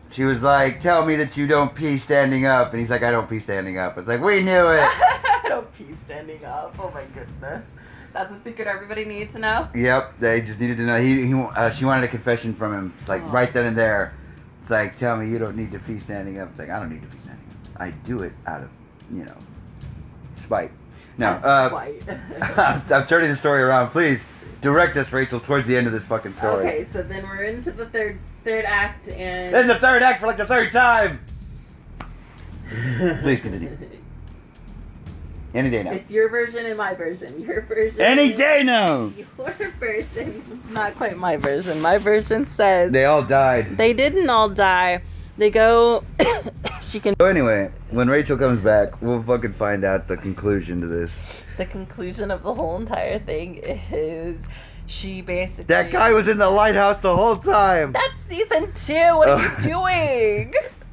A: She was like, tell me that you don't pee standing up. And he's like, I don't pee standing up. It's like, we knew it.
E: I don't pee standing up. Oh my goodness. That's a secret everybody needs to know?
A: Yep, they just needed to know. She wanted a confession from him, like right then and there. It's like, tell me you don't need to pee standing up. It's like, I don't need to pee standing up. I do it out of, spite. No, I'm turning the story around. Please direct us, Rachel, towards the end of this fucking story.
E: Okay, so then we're into the third act, and
A: this is the third act for like the third time. Please continue. Any day now.
E: It's your version and my version. Your version.
A: Any day now.
E: Your version. Not quite my version. My version says
A: they all died.
E: They didn't all die. They go. She can.
A: So anyway, when Rachel comes back, we'll fucking find out the conclusion to this.
E: The conclusion of the whole entire thing is she basically.
A: That guy was in the lighthouse the whole time.
E: That's season 2. What are you doing?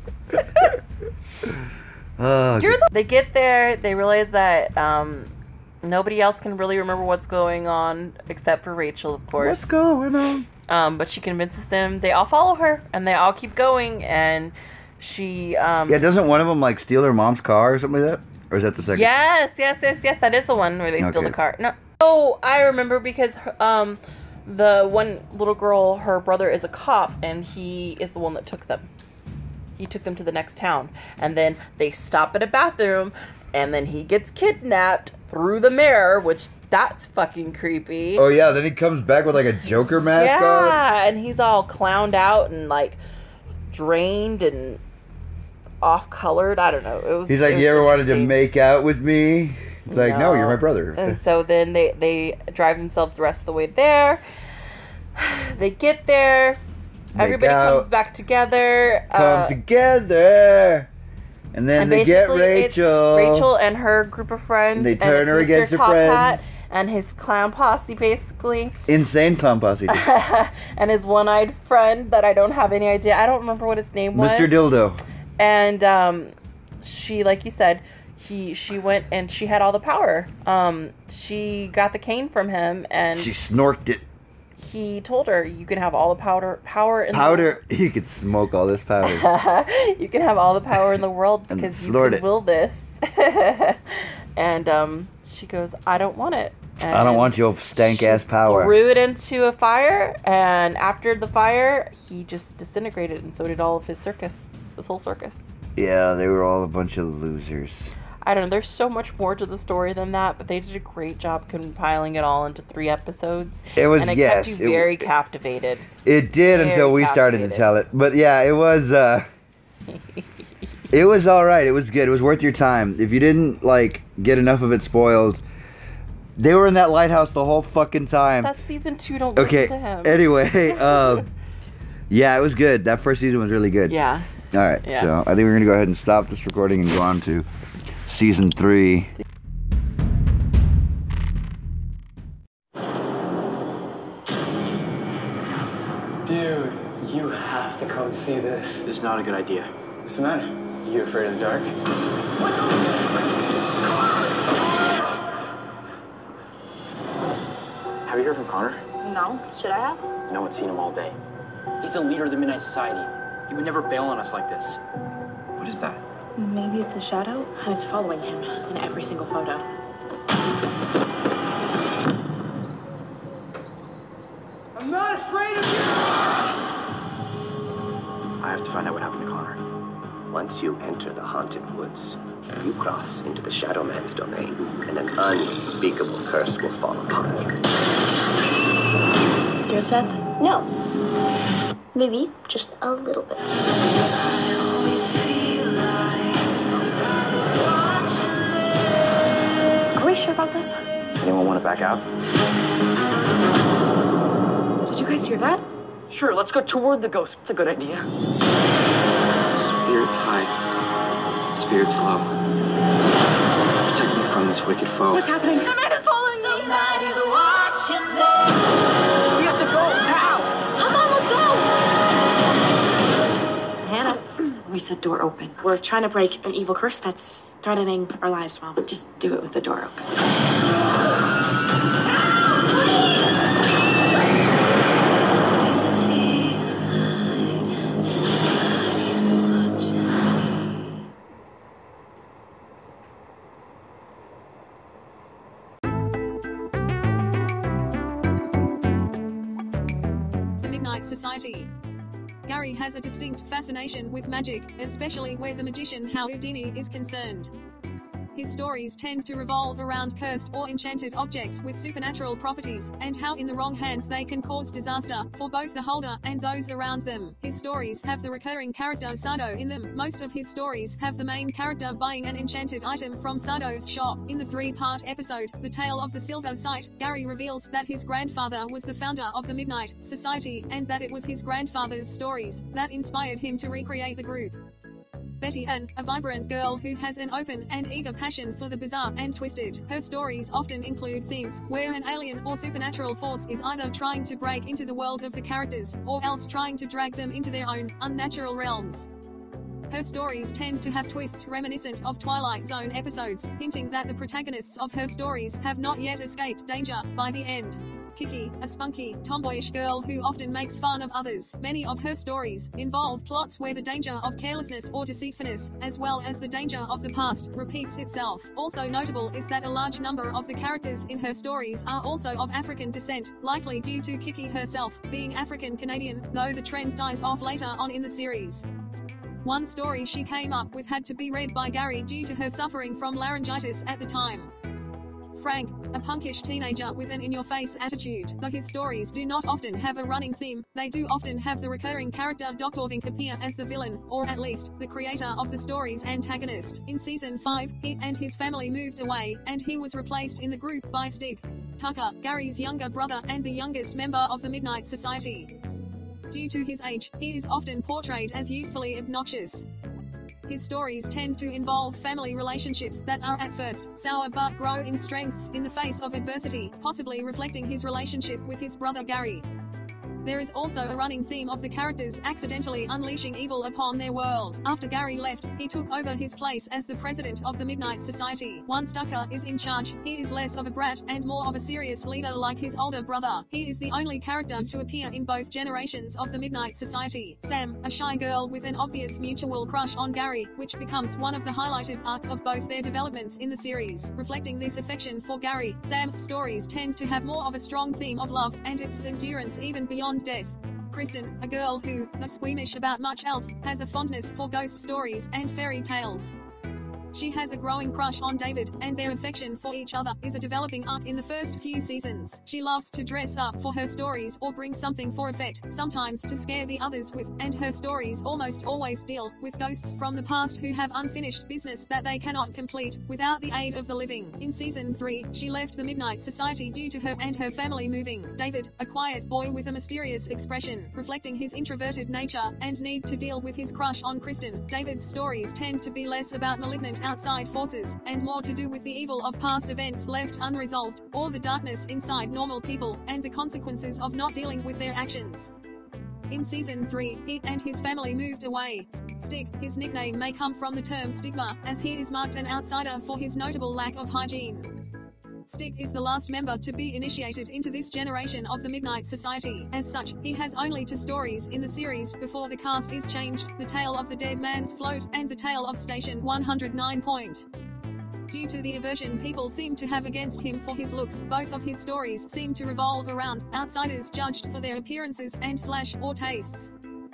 E: They get there, they realize that nobody else can really remember what's going on except for Rachel, of course.
A: What's going on?
E: But she convinces them, they all follow her, and they all keep going, and she...
A: yeah, doesn't one of them, like, steal her mom's car or something like that? Or is that the second?
E: Yes, that is the one where they steal the car. No. Oh, I remember because the one little girl, her brother is a cop, and he is the one that took them. He took them to the next town, and then they stop at a bathroom, and then he gets kidnapped through the mirror, which that's fucking creepy.
A: Oh yeah, then he comes back with like a Joker mask on.
E: Yeah, and he's all clowned out and like drained and off-colored. I don't know.
A: He's like, you ever wanted to make out with me? It's like, no, you're my brother.
E: And so then they drive themselves the rest of the way there. They get there. Everybody comes back together.
A: Come together. And then they get Rachel.
E: It's Rachel and her group of friends.
A: They turn her against her
E: Top
A: friends.
E: Hat and his clown posse, basically.
A: Insane clown posse.
E: And his one-eyed friend that I don't have any idea. I don't remember what his name was.
A: Mr. Dildo.
E: And she, like you said, she went and she had all the power. She got the cane from him and...
A: She snorked it.
E: He told her, you can have all the power in
A: the you could smoke all this powder.
E: You can have all the power in the world because you can will this. And she goes, I don't want it. And
A: I don't want your stank ass power.
E: Threw it into a fire, and after the fire, he just disintegrated, and so did all of his circus. This whole circus.
A: Yeah, they were all a bunch of losers.
E: I don't know, there's so much more to the story than that, but they did a great job compiling it all into 3 episodes.
A: It was,
E: and it kept you very captivated.
A: It did until we started to tell it. But yeah, it was, it was alright. It was good. It was worth your time. If you didn't, like, get enough of it spoiled, they were in that lighthouse the whole fucking time.
E: That's season 2, don't listen to him.
A: Anyway, yeah, it was good. That first season was really good.
E: Yeah.
A: Alright, so I think we're going to go ahead and stop this recording and go on to season 3.
L: Dude, you have to come see this.
J: It's not a good idea.
L: What's the matter? You afraid of the dark? Have you heard from Connor?
G: No. Should I have?
L: No one's seen him all day. He's a leader of the Midnight Society. He would never bail on us like this. What is that?
G: Maybe it's a shadow, and it's following him in every single photo.
L: I'm not afraid of you! I have to find out what happened to Connor.
M: Once you enter the haunted woods, you cross into the Shadow Man's domain, and an unspeakable curse will fall upon you.
G: Scared, Seth? No. Maybe just a little bit. Are we sure about this?
L: Anyone want to back out?
G: Did you guys hear that?
L: Sure, let's go toward the ghost. It's a good idea.
M: Spirits high, spirits low. Protect me from this wicked foe.
G: What's happening? The man is following me!
N: Somebody's watching me.
L: We have to go now!
G: Come on, let's go! Hannah, we said door open. We're trying to break an evil curse that's threatening our lives, Mom. Just do it with the door open.
D: Society. Gary has a distinct fascination with magic, especially where the magician Houdini is concerned. His stories tend to revolve around cursed or enchanted objects with supernatural properties, and how in the wrong hands they can cause disaster, for both the holder and those around them. His stories have the recurring character Sado in them. Most of his stories have the main character buying an enchanted item from Sado's shop. In the 3-part episode, The Tale of the Silver Sight, Gary reveals that his grandfather was the founder of the Midnight Society, and that it was his grandfather's stories that inspired him to recreate the group. Betty Ann, a vibrant girl who has an open and eager passion for the bizarre and twisted. Her stories often include themes where an alien or supernatural force is either trying to break into the world of the characters, or else trying to drag them into their own unnatural realms. Her stories tend to have twists reminiscent of Twilight Zone episodes, hinting that the protagonists of her stories have not yet escaped danger by the end. Kiki, a spunky, tomboyish girl who often makes fun of others. Many of her stories involve plots where the danger of carelessness or deceitfulness, as well as the danger of the past, repeats itself. Also notable is that a large number of the characters in her stories are also of African descent, likely due to Kiki herself being African-Canadian, though the trend dies off later on in the series. One story she came up with had to be read by Gary due to her suffering from laryngitis at the time. Frank, a punkish teenager with an in-your-face attitude. Though his stories do not often have a running theme, they do often have the recurring character Dr. Vink appear as the villain, or at least, the creator of the story's antagonist. In Season 5, he and his family moved away, and he was replaced in the group by Stig Tucker, Gary's younger brother and the youngest member of the Midnight Society. Due to his age, he is often portrayed as youthfully obnoxious. His stories tend to involve family relationships that are at first sour but grow in strength in the face of adversity, possibly reflecting his relationship with his brother Gary. There is also a running theme of the characters accidentally unleashing evil upon their world. After Gary left, he took over his place as the president of the Midnight Society. Once Tucker is in charge, he is less of a brat and more of a serious leader like his older brother. He is the only character to appear in both generations of the Midnight Society. Sam, a shy girl with an obvious mutual crush on Gary, which becomes one of the highlighted arcs of both their developments in the series. Reflecting this affection for Gary, Sam's stories tend to have more of a strong theme of love and its endurance even beyond death. Kristen, a girl who, though squeamish about much else, has a fondness for ghost stories and fairy tales. She has a growing crush on David, and their affection for each other is a developing arc in the first few seasons. She loves to dress up for her stories or bring something for effect, sometimes to scare the others with, and her stories almost always deal with ghosts from the past who have unfinished business that they cannot complete without the aid of the living. In Season 3, she left the Midnight Society due to her and her family moving. David, a quiet boy with a mysterious expression, reflecting his introverted nature and need to deal with his crush on Kristen. David's stories tend to be less about malignant outside forces, and more to do with the evil of past events left unresolved, or the darkness inside normal people, and the consequences of not dealing with their actions. In Season 3, he and his family moved away. Stig, his nickname may come from the term stigma, as he is marked an outsider for his notable lack of hygiene. Stig is the last member to be initiated into this generation of the Midnight Society. As such, he has only 2 stories in the series before the cast is changed: The Tale of the Dead Man's Float and The Tale of Station 109. Due to the aversion people seem to have against him for his looks, both of his stories seem to revolve around outsiders judged for their appearances and or tastes.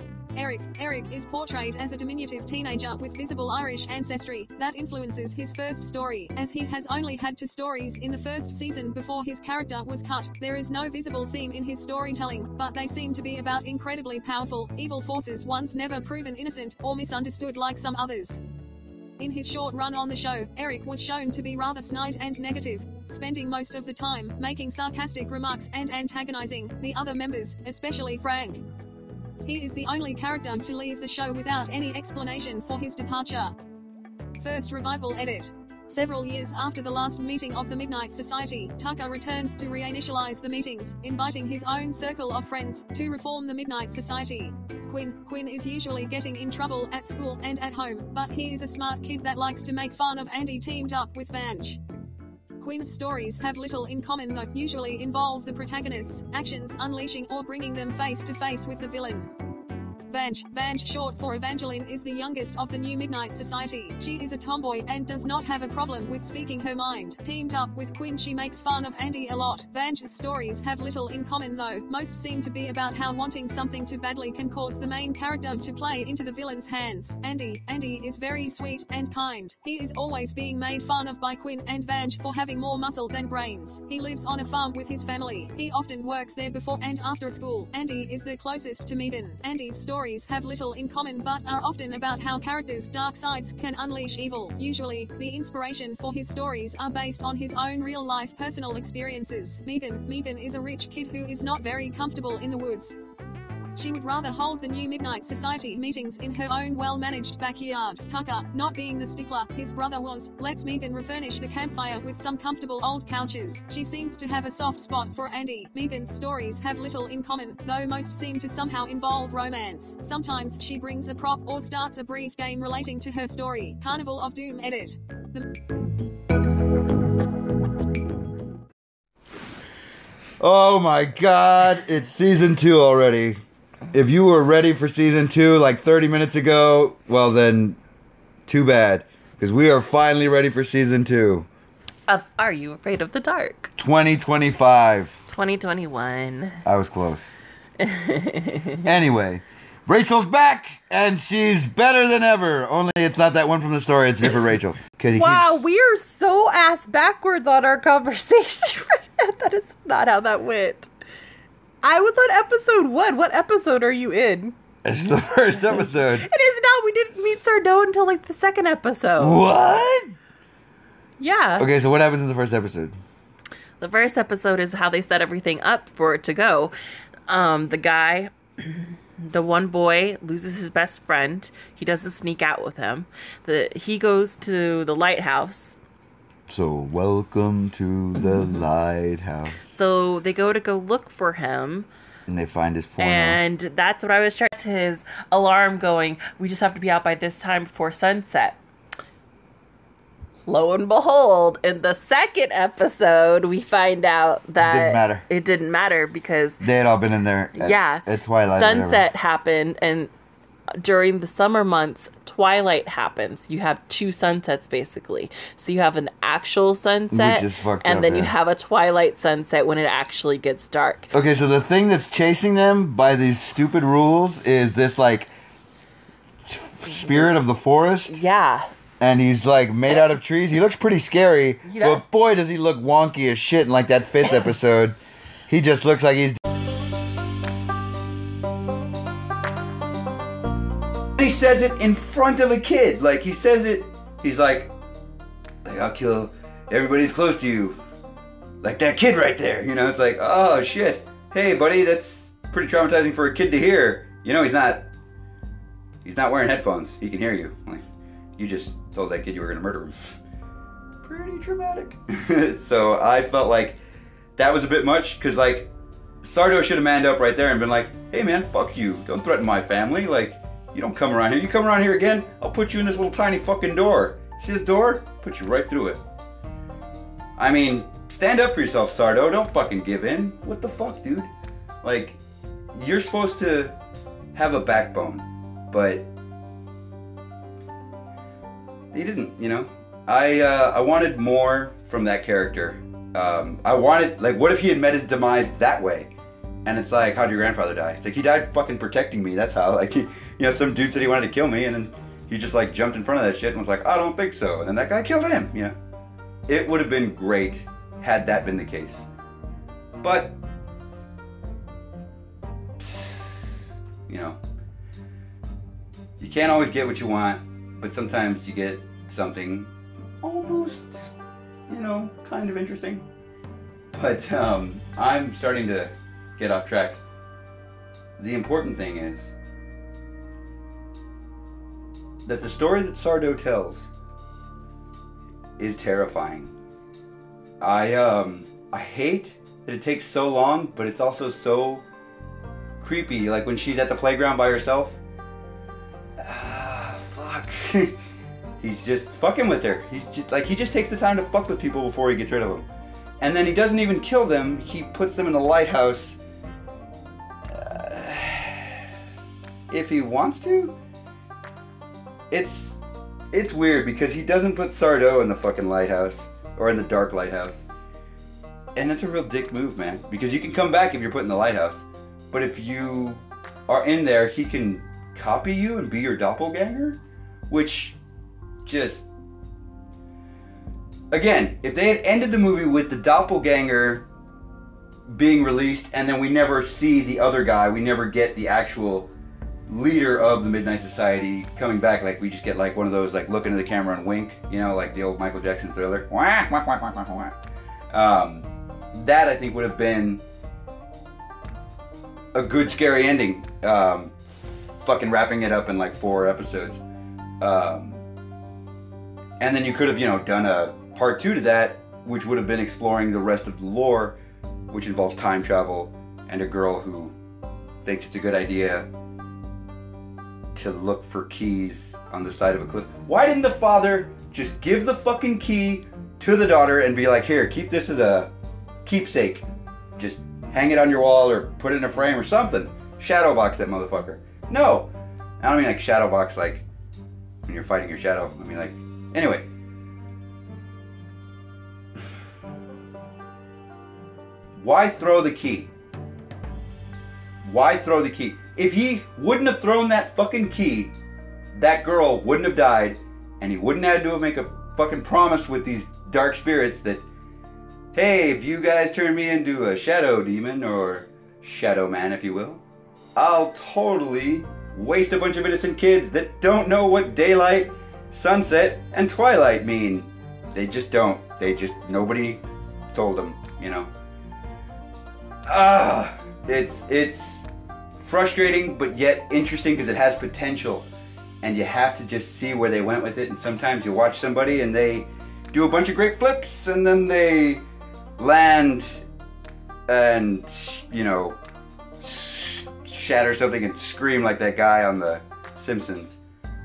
D: Eric is portrayed as a diminutive teenager with visible Irish ancestry that influences his first story, as he has only had 2 stories in the first season before his character was cut. There is no visible theme in his storytelling, but they seem to be about incredibly powerful, evil forces once never proven innocent or misunderstood like some others. In his short run on the show, Eric was shown to be rather snide and negative, spending most of the time making sarcastic remarks and antagonizing the other members, especially Frank. He is the only character to leave the show without any explanation for his departure. First revival edit. Several years after the last meeting of the Midnight Society, Tucker returns to reinitialize the meetings, inviting his own circle of friends to reform the Midnight Society. Quinn is usually getting in trouble at school and at home, but he is a smart kid that likes to make fun of Andy teamed up with Vange. Quinn's stories have little in common though, usually involve the protagonist's actions unleashing or bringing them face to face with the villain. Vange, short for Evangeline, is the youngest of the New Midnight Society. She is a tomboy and does not have a problem with speaking her mind. Teamed up with Quinn, she makes fun of Andy a lot. Vange's stories have little in common though. Most seem to be about how wanting something too badly can cause the main character to play into the villain's hands. Andy is very sweet and kind. He is always being made fun of by Quinn and Vange for having more muscle than brains. He lives on a farm with his family. He often works there before and after school. Andy is the closest to Megan. Andy's stories have little in common but are often about how characters' dark sides can unleash evil. Usually, the inspiration for his stories are based on his own real-life personal experiences. Megan is a rich kid who is not very comfortable in the woods. She would rather hold the New Midnight Society meetings in her own well-managed backyard. Tucker, not being the stickler his brother was, lets Megan refurnish the campfire with some comfortable old couches. She seems to have a soft spot for Andy. Megan's stories have little in common, though most seem to somehow involve romance. Sometimes she brings a prop or starts a brief game relating to her story. Carnival of Doom edit.
A: Oh my god, it's season 2 already. If you were ready for season 2 like 30 minutes ago, well then, too bad. Because we are finally ready for season 2.
E: Of Are You Afraid of the Dark?
A: 2025.
E: 2021.
A: I was close. Anyway, Rachel's back, and she's better than ever. Only it's not that one from the story, it's different Rachel.
E: Wow, we are so ass backwards on our conversation right now. That is not how that went. I was on episode 1. What episode are you in?
A: It's the first episode.
E: It is not. We didn't meet Sardo until like the second episode.
A: What?
E: Yeah.
A: Okay, so what happens in the first episode?
E: The first episode is how they set everything up for it to go. The guy, the one boy, loses his best friend. He doesn't sneak out with him. He goes to the lighthouse.
A: So, welcome to the lighthouse.
E: So they go look for him.
A: And they find his porno.
E: And that's what I was trying to his alarm going, we just have to be out by this time before sunset. Lo and behold, in the second episode, we find out that it didn't matter because
A: they had all been in there at Twilight.
E: Sunset happened, and during the summer months, twilight happens. You have 2 sunsets basically. So you have an actual sunset, and then you have a twilight sunset when it actually gets dark.
A: Okay, so the thing that's chasing them by these stupid rules is this like spirit of the forest.
E: Yeah.
A: And he's like made out of trees. He looks pretty scary, but boy does he look wonky as shit in like that 5th episode. He just looks like he's... He says it in front of a kid. Like, he says it, he's like, I'll kill everybody who's close to you. Like that kid right there, you know? It's like, oh shit. Hey buddy, that's pretty traumatizing for a kid to hear. You know, he's not wearing headphones. He can hear you. Like, you just told that kid you were gonna murder him. Pretty traumatic. So I felt like that was a bit much, because like, Sardo should have manned up right there and been like, hey man, fuck you. Don't threaten my family. Like, you don't come around here. You come around here again, I'll put you in this little tiny fucking door. See this door? Put you right through it. I mean, stand up for yourself, Sardo. Don't fucking give in. What the fuck, dude? Like, you're supposed to have a backbone, but he didn't, you know? I wanted more from that character. I wanted, like, what if he had met his demise that way? And it's like, how'd your grandfather die? It's like, he died fucking protecting me, that's how. Like, you know, some dude said he wanted to kill me, and then he just, like, jumped in front of that shit and was like, I don't think so. And then that guy killed him, you know? It would have been great had that been the case. But, you know, you can't always get what you want, but sometimes you get something almost, you know, kind of interesting. But I'm starting to get off track. The important thing is that the story that Sardo tells is terrifying. I hate that it takes so long, but it's also so creepy. Like when she's at the playground by herself. Fuck. He's just fucking with her. He's just like, he just takes the time to fuck with people before he gets rid of them. And then he doesn't even kill them. He puts them in the lighthouse. if he wants to. It's weird because he doesn't put Sardo in the fucking lighthouse or in the dark lighthouse. And it's a real dick move, man, because you can come back if you're put in the lighthouse. But if you are in there, he can copy you and be your doppelganger, which just... Again, if they had ended the movie with the doppelganger being released and then we never see the other guy, we never get the actual leader of the Midnight Society coming back, like we just get like one of those like look into the camera and wink, you know, like the old Michael Jackson Thriller. That I think would have been a good scary ending. Fucking wrapping it up in like 4 episodes. And then you could have, you know, done a part 2 to that, which would have been exploring the rest of the lore, which involves time travel and a girl who thinks it's a good idea to look for keys on the side of a cliff. Why didn't the father just give the fucking key to the daughter and be like, here, keep this as a keepsake. Just hang it on your wall or put it in a frame or something. Shadowbox that motherfucker. No. I don't mean like shadowbox like when you're fighting your shadow. I mean like, anyway. Why throw the key? Why throw the key? If he wouldn't have thrown that fucking key, that girl wouldn't have died, and he wouldn't have to make a fucking promise with these dark spirits that, hey, if you guys turn me into a shadow demon, or shadow man if you will, I'll totally waste a bunch of innocent kids that don't know what daylight, sunset, and twilight mean. They just don't. Nobody told them, you know. It's frustrating, but yet interesting because it has potential, and you have to just see where they went with it. And sometimes you watch somebody and they do a bunch of great flips, and then they land and, you know, shatter something and scream like that guy on The Simpsons.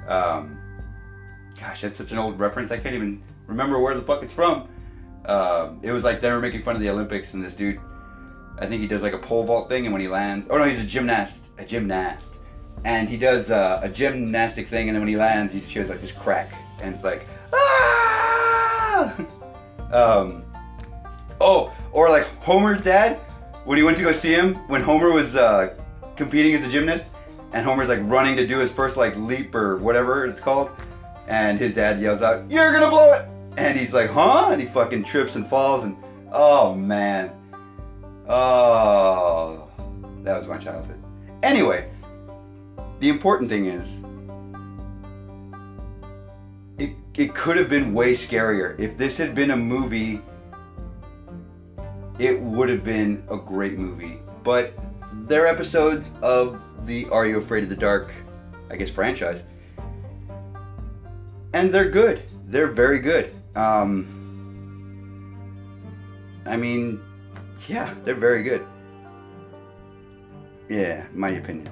A: Gosh, that's such an old reference. I can't even remember where the fuck it's from. It was like they were making fun of the Olympics, and this dude, I think he does like a pole vault thing, and when he lands, oh no, he's a gymnast, and he does a gymnastic thing, and then when he lands, he just hears like this crack, and it's like, ah! Or like Homer's dad, when he went to go see him, when Homer was competing as a gymnast, and Homer's like running to do his first like leap or whatever it's called, and his dad yells out, "You're gonna blow it!" And he's like, "Huh?" And he fucking trips and falls, and oh man. Oh, that was my childhood. Anyway, the important thing is, it could have been way scarier. If this had been a movie, it would have been a great movie. But they're episodes of the Are You Afraid of the Dark, I guess, franchise. And they're good. They're very good. I mean, yeah, they're very good. Yeah, my opinion.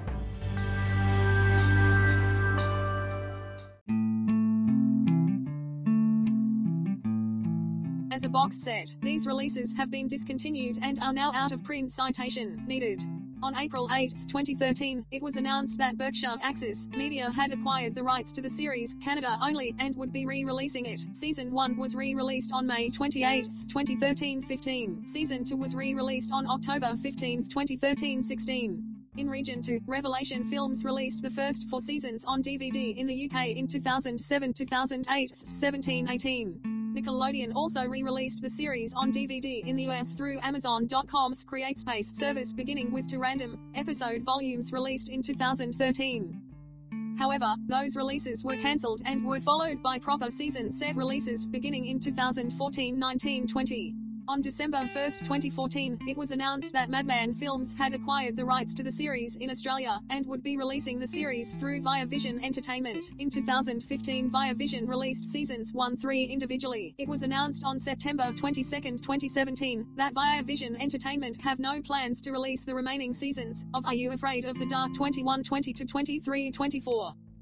D: As a box set, these releases have been discontinued and are now out of print. Citation needed. On April 8, 2013, it was announced that Berkshire Access Media had acquired the rights to the series, Canada only, and would be re-releasing it. Season 1 was re-released on May 28, 2013-15. Season 2 was re-released on October 15, 2013-16. In Region 2, Revelation Films released the first 4 seasons on DVD in the UK in 2007, 2008, 17-18. Nickelodeon also re-released the series on DVD in the US through Amazon.com's CreateSpace service, beginning with 2 random episode volumes released in 2013. However, those releases were cancelled and were followed by proper season set releases beginning in 2014, 19, 20. On December 1, 2014, it was announced that Madman Films had acquired the rights to the series in Australia, and would be releasing the series through Viavision Entertainment. In 2015, Viavision released seasons 1-3 individually. It was announced on September 22, 2017, that Viavision Entertainment have no plans to release the remaining seasons of Are You Afraid of the Dark 21-20 to 23-24.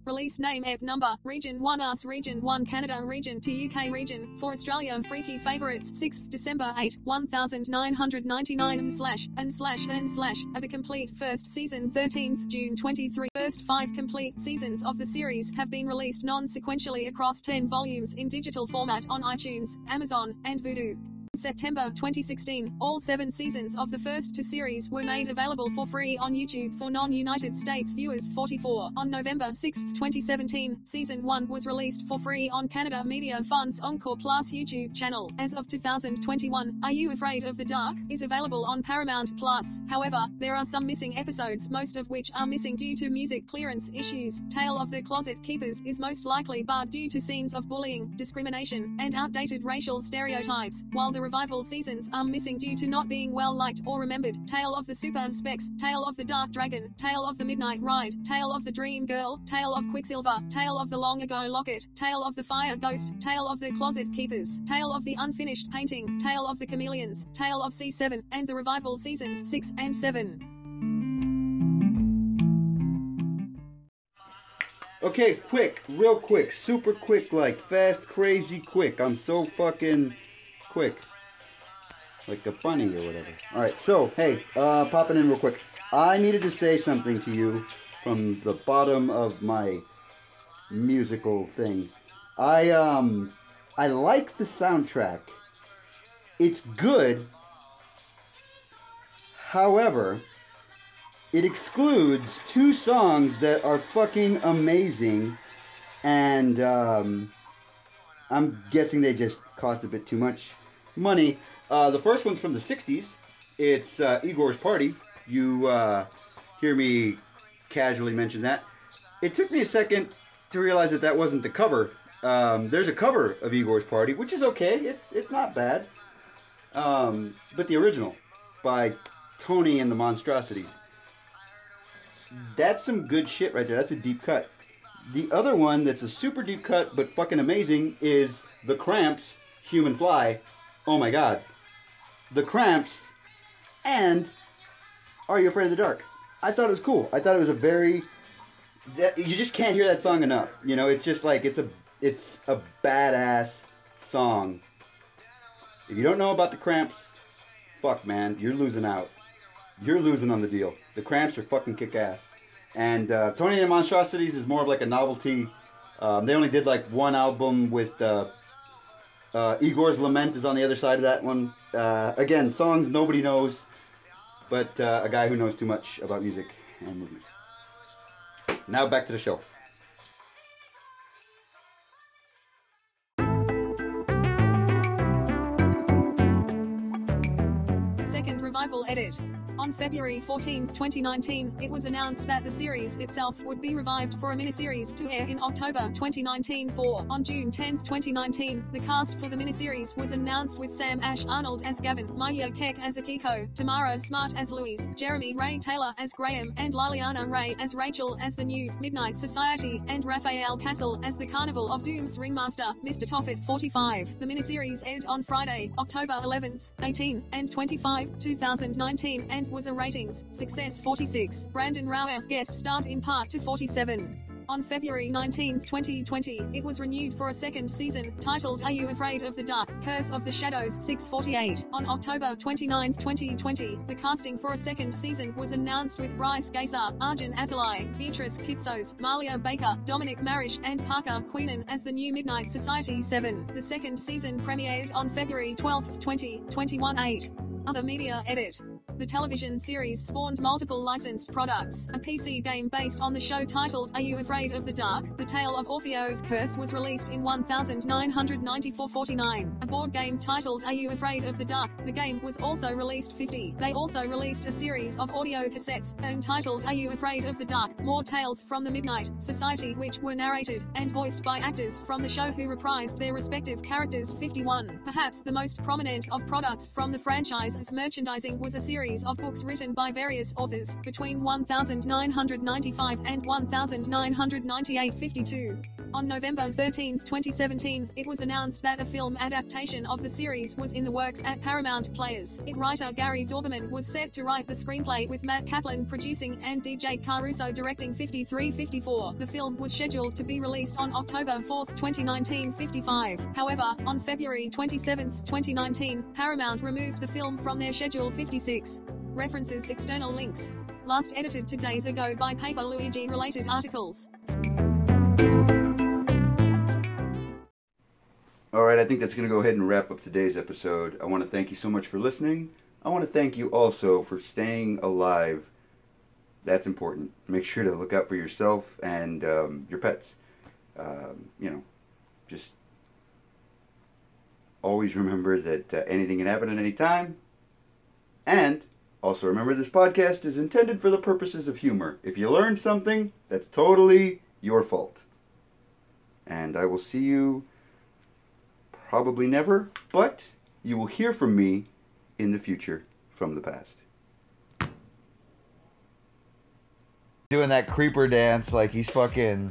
D: Release name, ep number, region 1 US, region 1 Canada, region 2 UK, region 4 Australia. Freaky favorites, 6th December 8, 1999 and slash of the complete first season. 13th June 23. First 5 complete seasons of the series have been released non-sequentially across 10 volumes in digital format on iTunes, Amazon, and Vudu. September 2016, all 7 seasons of the first 2 series were made available for free on YouTube for non-United States viewers. 44. On November 6, 2017, Season 1 was released for free on Canada Media Fund's Encore Plus YouTube channel. As of 2021, Are You Afraid of the Dark is available on Paramount Plus. However, there are some missing episodes, most of which are missing due to music clearance issues. Tale of the Closet Keepers is most likely barred due to scenes of bullying, discrimination, and outdated racial stereotypes, while the revival seasons are missing due to not being well liked or remembered. Tale of the Super Specs, Tale of the Dark Dragon, Tale of the Midnight Ride, Tale of the Dream Girl, Tale of Quicksilver, Tale of the Long Ago Locket, Tale of the Fire Ghost, Tale of the Closet Keepers, Tale of the Unfinished Painting, Tale of the Chameleons, Tale of C7, and the revival seasons 6 and 7.
A: Okay, quick, real quick, super quick, like fast, crazy quick. I'm so fucking quick. Like a bunny or whatever. Alright, so, hey, popping in real quick. I needed to say something to you from the bottom of my musical thing. I like the soundtrack. It's good. However, it excludes 2 songs that are fucking amazing, and I'm guessing they just cost a bit too much money. The first one's from the 60s. It's Igor's Party. You hear me casually mention that. It took me a second to realize that that wasn't the cover. There's a cover of Igor's Party, which is okay. It's not bad. But the original by Tony and the Monstrosities. That's some good shit right there. That's a deep cut. The other one that's a super deep cut but fucking amazing is The Cramps, Human Fly. Oh my god. The Cramps and Are You Afraid of the Dark? I thought it was cool. I thought it was a very... You just can't hear that song enough. You know, it's just like, it's a badass song. If you don't know about The Cramps, fuck man, you're losing out. You're losing on the deal. The Cramps are fucking kick-ass. And Tony and the Monstrosities is more of like a novelty. They only did like 1 album with... Igor's Lament is on the other side of that one. Again, songs nobody knows, but a guy who knows too much about music and movies. Now back to the show.
D: Second revival edit. On February 14, 2019, it was announced that the series itself would be revived for a miniseries to air in October 2019. On June 10, 2019, the cast for the miniseries was announced with Sam Ash Arnold as Gavin, Maya Keck as Akiko, Tamara Smart as Louise, Jeremy Ray Taylor as Graham, and Liliana Ray as Rachel as the new Midnight Society, and Raphael Castle as the Carnival of Doom's ringmaster, Mr. Toffet. 45. The miniseries aired on Friday, October 11, 18, and 25, 2019, and was a ratings success. 46. Brandon Routh guest starred in part 2. 47. On February 19, 2020, it was renewed for a second season, titled Are You Afraid of the Dark? Curse of the Shadows. 6:48. On October 29, 2020, the casting for a second season was announced with Bryce Gaysar, Arjun Athulai, Beatrice Kitsos, Malia Baker, Dominic Marish, and Parker Queenan as the new Midnight Society. 7. The second season premiered on February 12, 2021. 8. Other media edit. The television series spawned multiple licensed products. A PC game based on the show titled Are You Afraid of the Dark? The Tale of Orpheo's Curse was released in 1994-49. A board game titled Are You Afraid of the Dark? The game was also released. 50. They also released a series of audio cassettes entitled Are You Afraid of the Dark? More Tales from the Midnight Society, which were narrated and voiced by actors from the show who reprised their respective characters. 51. Perhaps the most prominent of products from the franchise's merchandising was a series of books written by various authors between 1995 and 1998. 52. On November 13, 2017, it was announced that a film adaptation of the series was in the works at Paramount Players. Writer Gary Dauberman was set to write the screenplay with Matt Kaplan producing and DJ Caruso directing 53-54. The film was scheduled to be released on October 4, 2019, 55. However, on February 27, 2019, Paramount removed the film from their schedule 56. References external links. Last edited 2 days ago by Paper Luigi related articles.
A: Alright, I think that's going to go ahead and wrap up today's episode. I want to thank you so much for listening. I want to thank you also for staying alive. That's important. Make sure to look out for yourself and your pets. Just always remember that anything can happen at any time. And also remember this podcast is intended for the purposes of humor. If you learned something, that's totally your fault. And I will see you probably never, but you will hear from me in the future from the past. Doing that creeper dance like he's fucking...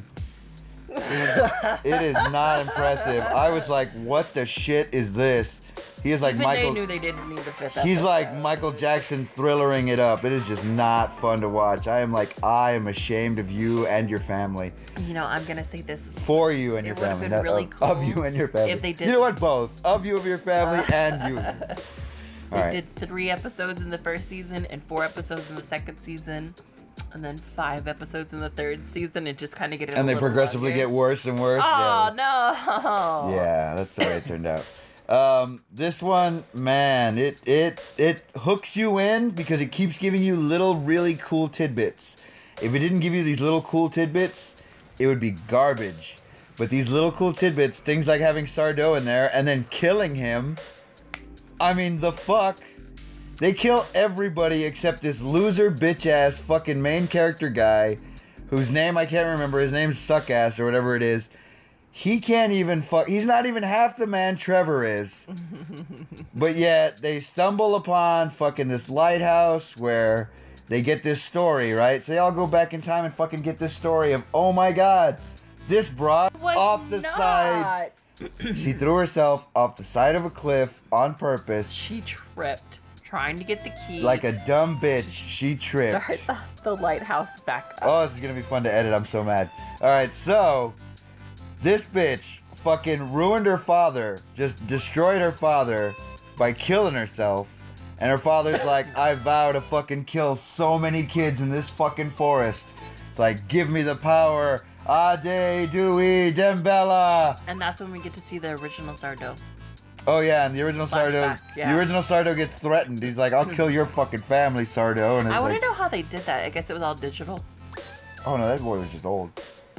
A: It is not impressive. I was like, what the shit is this? He is like
O: Even
A: Michael...
O: they knew they didn't need the fifth
A: He's
O: episode.
A: like Michael Jackson thrillering it up. It is just not fun to watch. I am ashamed of you and your family.
O: You know, I'm gonna say this.
A: For you and your
O: It would've
A: family.
O: been
A: not
O: really
A: of
O: cool
A: you and your family.
O: if they did-
A: You know what? Both. Of you, of your family, and you.
O: They
A: Alright.
O: did 3 episodes in the first season and 4 episodes in the second season, and then 5 episodes in the third season, and just kind of get it.
A: And
O: a
A: they
O: little
A: progressively
O: longer.
A: get worse and worse.
O: Oh
A: Yeah.
O: no!
A: Yeah, that's the way it turned out. This one, man, it hooks you in because it keeps giving you little really cool tidbits. If it didn't give you these little cool tidbits, it would be garbage. But these little cool tidbits, things like having Sardo in there and then killing him, I mean, the fuck? They kill everybody except this loser bitch ass fucking main character guy whose name I can't remember. His name's Suckass or whatever it is. He can't even fuck. He's not even half the man Trevor is. But yet they stumble upon fucking this lighthouse where they get this story, right? So they all go back in time and fucking get this story of, oh my god, this broad off the side. She threw herself off the side of a cliff on purpose.
O: She tripped trying to get the key.
A: Like a dumb bitch, she tripped.
O: Start the lighthouse back up.
A: Oh, this is gonna be fun to edit. I'm so mad. Alright, so this bitch fucking ruined her father, just destroyed her father by killing herself. And her father's like, I vow to fucking kill so many kids in this fucking forest. Like, give me the power. Ade Dewey Dembella.
O: And that's when we get to see the original Sardo.
A: Oh yeah, and the original Sardo,
O: Flashback, yeah.
A: the original Sardo gets threatened. He's like, I'll kill your fucking family, Sardo. And it's
O: I want
A: like,
O: to know how they did that. I guess it was all digital.
A: oh no, that boy was just old.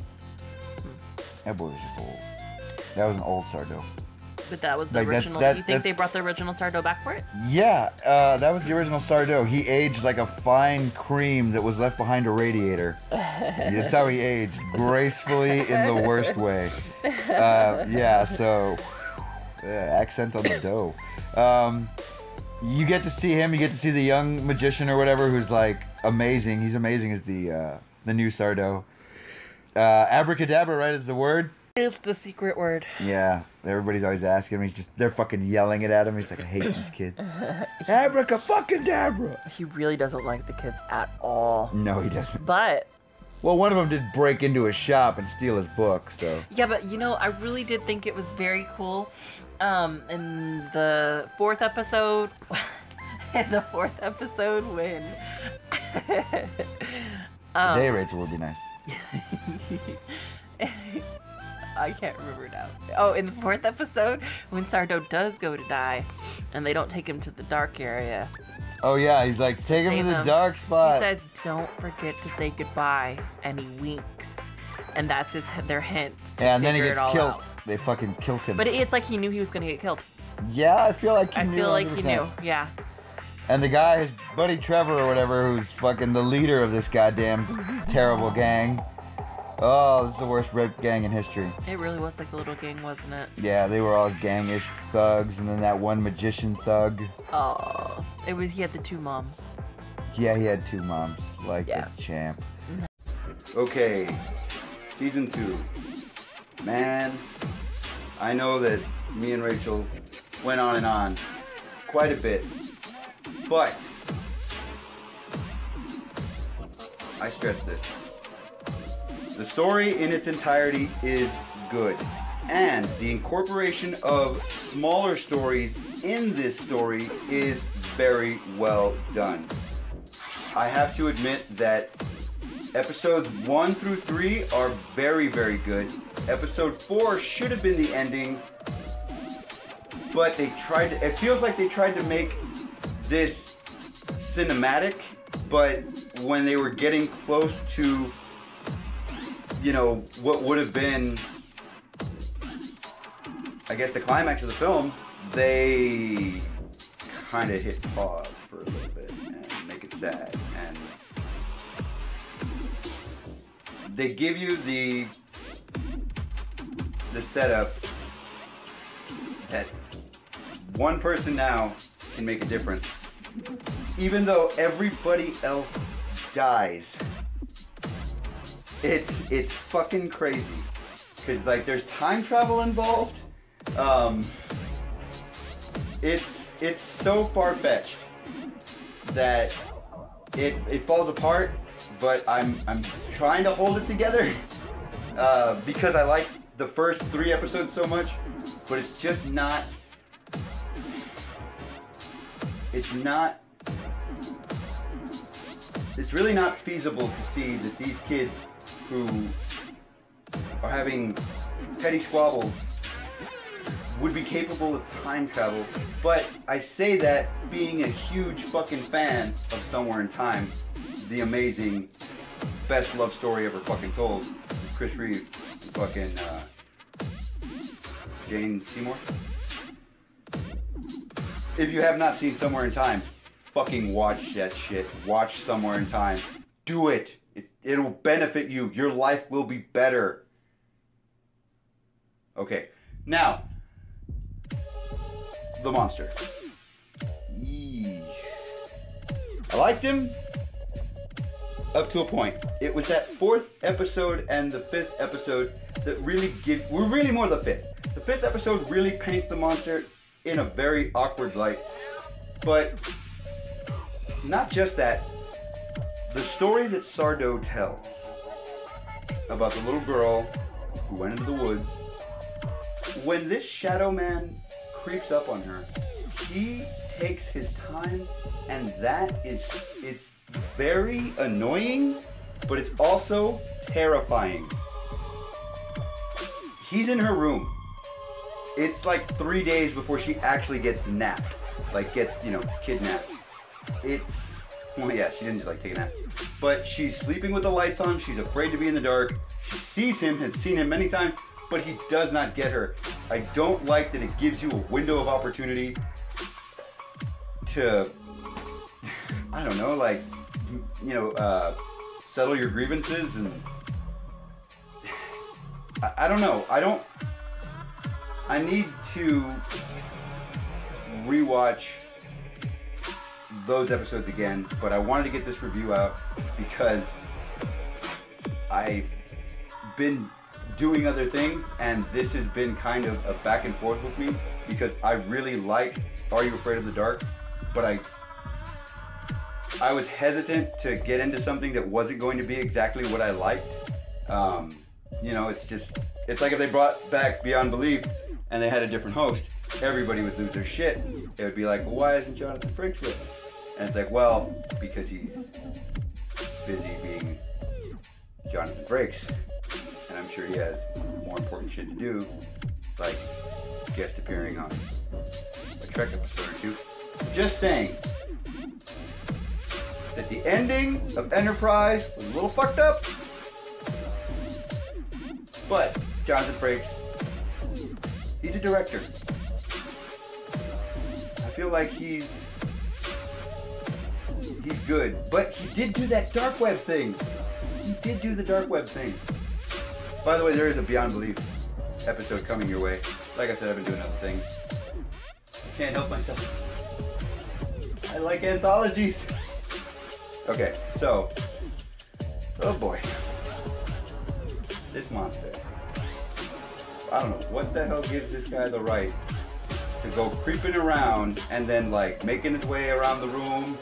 A: That boy was just old. That was an old Sardo.
O: But that was the
A: Like,
O: original.
A: that-
O: Do you think
A: that's-
O: they brought the original Sardo back for it?
A: Yeah, that was the original Sardo. He aged like a fine cream that was left behind a radiator. That's how he aged, gracefully in the worst way. Yeah, so accent on the dough. You get to see him. You get to see the young magician or whatever, who's like amazing. He's amazing as the new Sardo. Abracadabra, right, is the word.
O: It's the secret word.
A: Yeah, everybody's always asking him. They're fucking yelling it at him. He's like, I hate these kids. Abracadabra.
O: He really doesn't like the kids at all.
A: No, he doesn't.
O: But
A: Well, one of them did break into his shop and steal his book, so.
O: yeah, but you know, I really did think it was very cool. In the 4th episode, when
A: Day Rachel would be nice.
O: I can't remember now. Oh, in the 4th episode, when Sardo does go to die, and they don't take him to the dark area.
A: Oh yeah, he's like, take him
O: Save
A: to the
O: him.
A: dark spot.
O: He says, "Don't forget to say goodbye," and he winks, and that's their hint. To
A: Yeah, and then he
O: figure it
A: gets
O: all
A: killed.
O: out.
A: They fucking killed him.
O: But it's like he knew he was gonna get killed.
A: Yeah, I feel like he
O: I
A: knew.
O: feel like he
A: 100%.
O: knew. Yeah.
A: And the guy, his buddy Trevor or whatever, who's fucking the leader of this goddamn terrible gang. Oh, this is the worst rape gang in history.
O: It really was like a little gang, wasn't it?
A: Yeah, they were all gangish thugs, and then that one magician thug.
O: Oh, it was. He had the 2 moms.
A: Yeah, he had 2 moms, like
O: Yeah.
A: the champ. Okay, season 2. Man, I know that me and Rachel went on and on quite a bit, but I stress this. The story in its entirety is good, and the incorporation of smaller stories in this story is very well done. I have to admit that episodes 1 through 3 are very, very good. Episode 4 should have been the ending, but it feels like they tried to make this cinematic, but when they were getting close to, you know, what would have been, I guess, the climax of the film, they kind of hit pause for a little bit and make it sad. And they give you the setup that one person now can make a difference, even though everybody else dies. It's fucking crazy, because like there's time travel involved. It's so far-fetched that it falls apart, but I'm trying to hold it together because I like the first 3 episodes so much, but it's just not. It's really not feasible to see that these kids who are having petty squabbles would be capable of time travel. But I say that being a huge fucking fan of Somewhere in Time, the amazing best love story ever fucking told, with Chris Reeve and fucking Jane Seymour. If you have not seen Somewhere in Time, fucking watch that shit. Watch Somewhere in Time. Do it. It'll benefit you. Your life will be better. Okay, now, the monster. Eesh. I liked him up to a point. It was that 4th episode and the 5th episode that really we're really more the 5th. The 5th episode really paints the monster in a very awkward light. But not just that. The story that Sardo tells about the little girl who went into the woods, when this shadow man creeps up on her, he takes his time, and it's very annoying, but it's also terrifying. He's in her room. It's like 3 days before she actually gets napped, like gets, kidnapped. Well, yeah, she didn't just like take a nap. But she's sleeping with the lights on. She's afraid to be in the dark. She sees him, has seen him many times, but he does not get her. I don't like that it gives you a window of opportunity to, I don't know, like, settle your grievances. And I don't know. I need to rewatch those episodes again, but I wanted to get this review out because I've been doing other things, and this has been kind of a back and forth with me, because I really like Are You Afraid of the Dark, but I was hesitant to get into something that wasn't going to be exactly what I liked. It's like if they brought back Beyond Belief and they had a different host, everybody would lose their shit. It would be like, well, why isn't Jonathan Frakes there? And it's like, well, because he's busy being Jonathan Frakes, and I'm sure he has more important shit to do, like guest appearing on a Trek episode or 2. Just saying that the ending of Enterprise was a little fucked up, but Jonathan Frakes, he's a director. I feel like he's good, but he did do that dark web thing. He did do the dark web thing. By the way, there is a Beyond Belief episode coming your way. Like I said, I've been doing other things. I can't help myself. I like anthologies. Okay, so, oh boy, this monster. I don't know what the hell gives this guy the right to go creeping around and then like making his way around the room.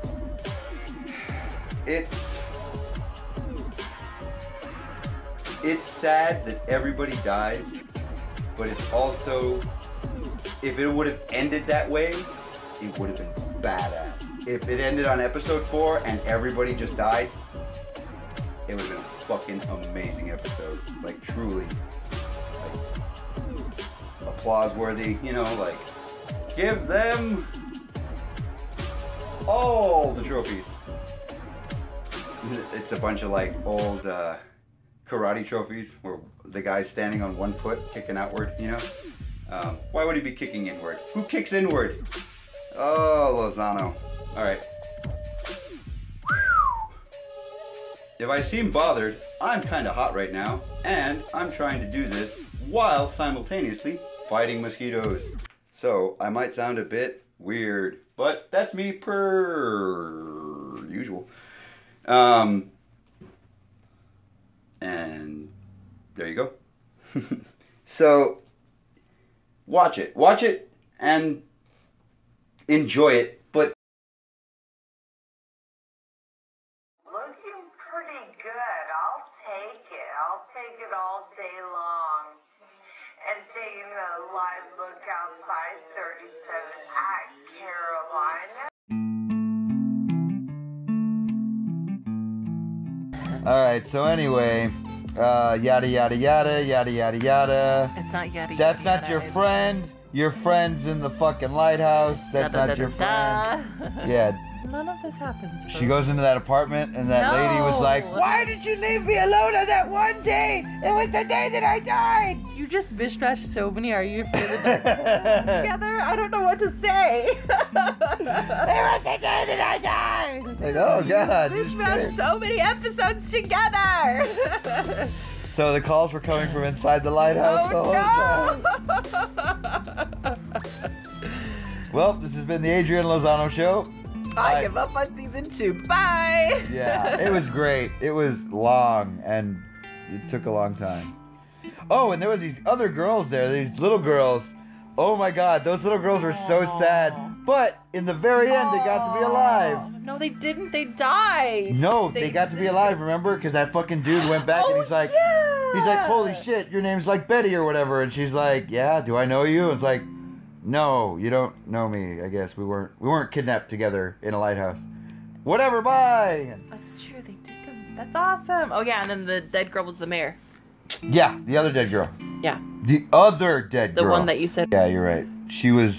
A: It's sad that everybody dies, but it's also, if it would have ended that way, it would have been badass. If it ended on episode 4 and everybody just died, it would have been a fucking amazing episode. Like, truly. Like, applause worthy, you know, like, give them all the trophies. It's a bunch of like old karate trophies where the guy's standing on one foot kicking outward, you know? Why would he be kicking inward? Who kicks inward? Oh, Lozano. Alright. If I seem bothered, I'm kinda hot right now, and I'm trying to do this while simultaneously fighting mosquitoes. So I might sound a bit weird, but that's me per usual. And there you go. So watch it and enjoy it, but
P: looking pretty good. I'll take it all day long. And taking a live look outside 37 at Carolina.
A: Alright, so anyway, yada yada yada, yada yada yada.
O: It's not yada
A: That's
O: yada,
A: not your friend. Your friend's in the fucking lighthouse. That's not your friend. Yeah.
O: None of this happens.
A: She goes into that apartment and that lady was like, "Why did you leave me alone on that one day? It was the day that I died."
O: You just mishmashed so many Are You Afraid of the Dark together? I don't know what to say.
A: It was the day that I died. Like, oh god.
O: Mishmashed so many episodes together.
A: So the calls were coming from inside the lighthouse the whole time. Well, this has been the Adrian Lozano Show.
O: I give up on season 2. Bye.
A: Yeah, it was great. It was long and it took a long time. Oh, and there was these other girls there, these little girls. Oh my god, those little girls were so sad. But in the very end, they got to be alive.
O: No, they didn't. They died.
A: No, they got to be alive, remember? Because that fucking dude went back and he's like, holy shit, your name's like Betty or whatever. And she's like, yeah, do I know you? And it's like, no, you don't know me. I guess we weren't kidnapped together in a lighthouse. Whatever, bye.
O: That's true. They took him. That's awesome. Oh yeah, and then the dead girl was the mayor.
A: Yeah, the other dead girl.
O: Yeah.
A: The other dead girl.
O: The one that you said.
A: Yeah, you're right. She was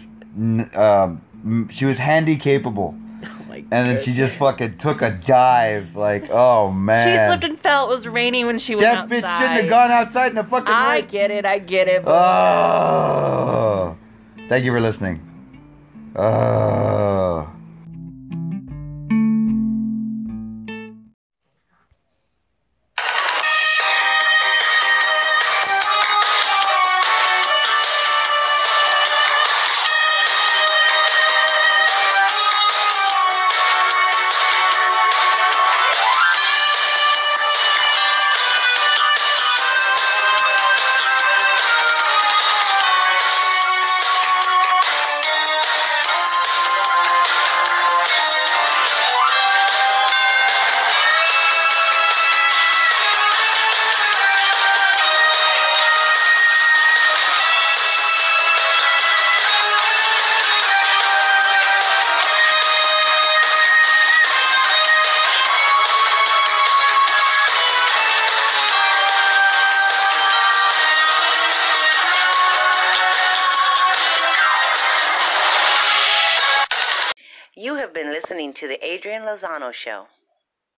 A: handy capable.
O: Oh my god.
A: And then she just fucking took a dive. Like, oh man.
O: She slipped and fell. It was raining when she went outside.
A: That bitch shouldn't have gone outside in the fucking rain.
O: I get it.
A: Oh. Thank you for listening.
P: You have been listening to The Adrian Lozano Show.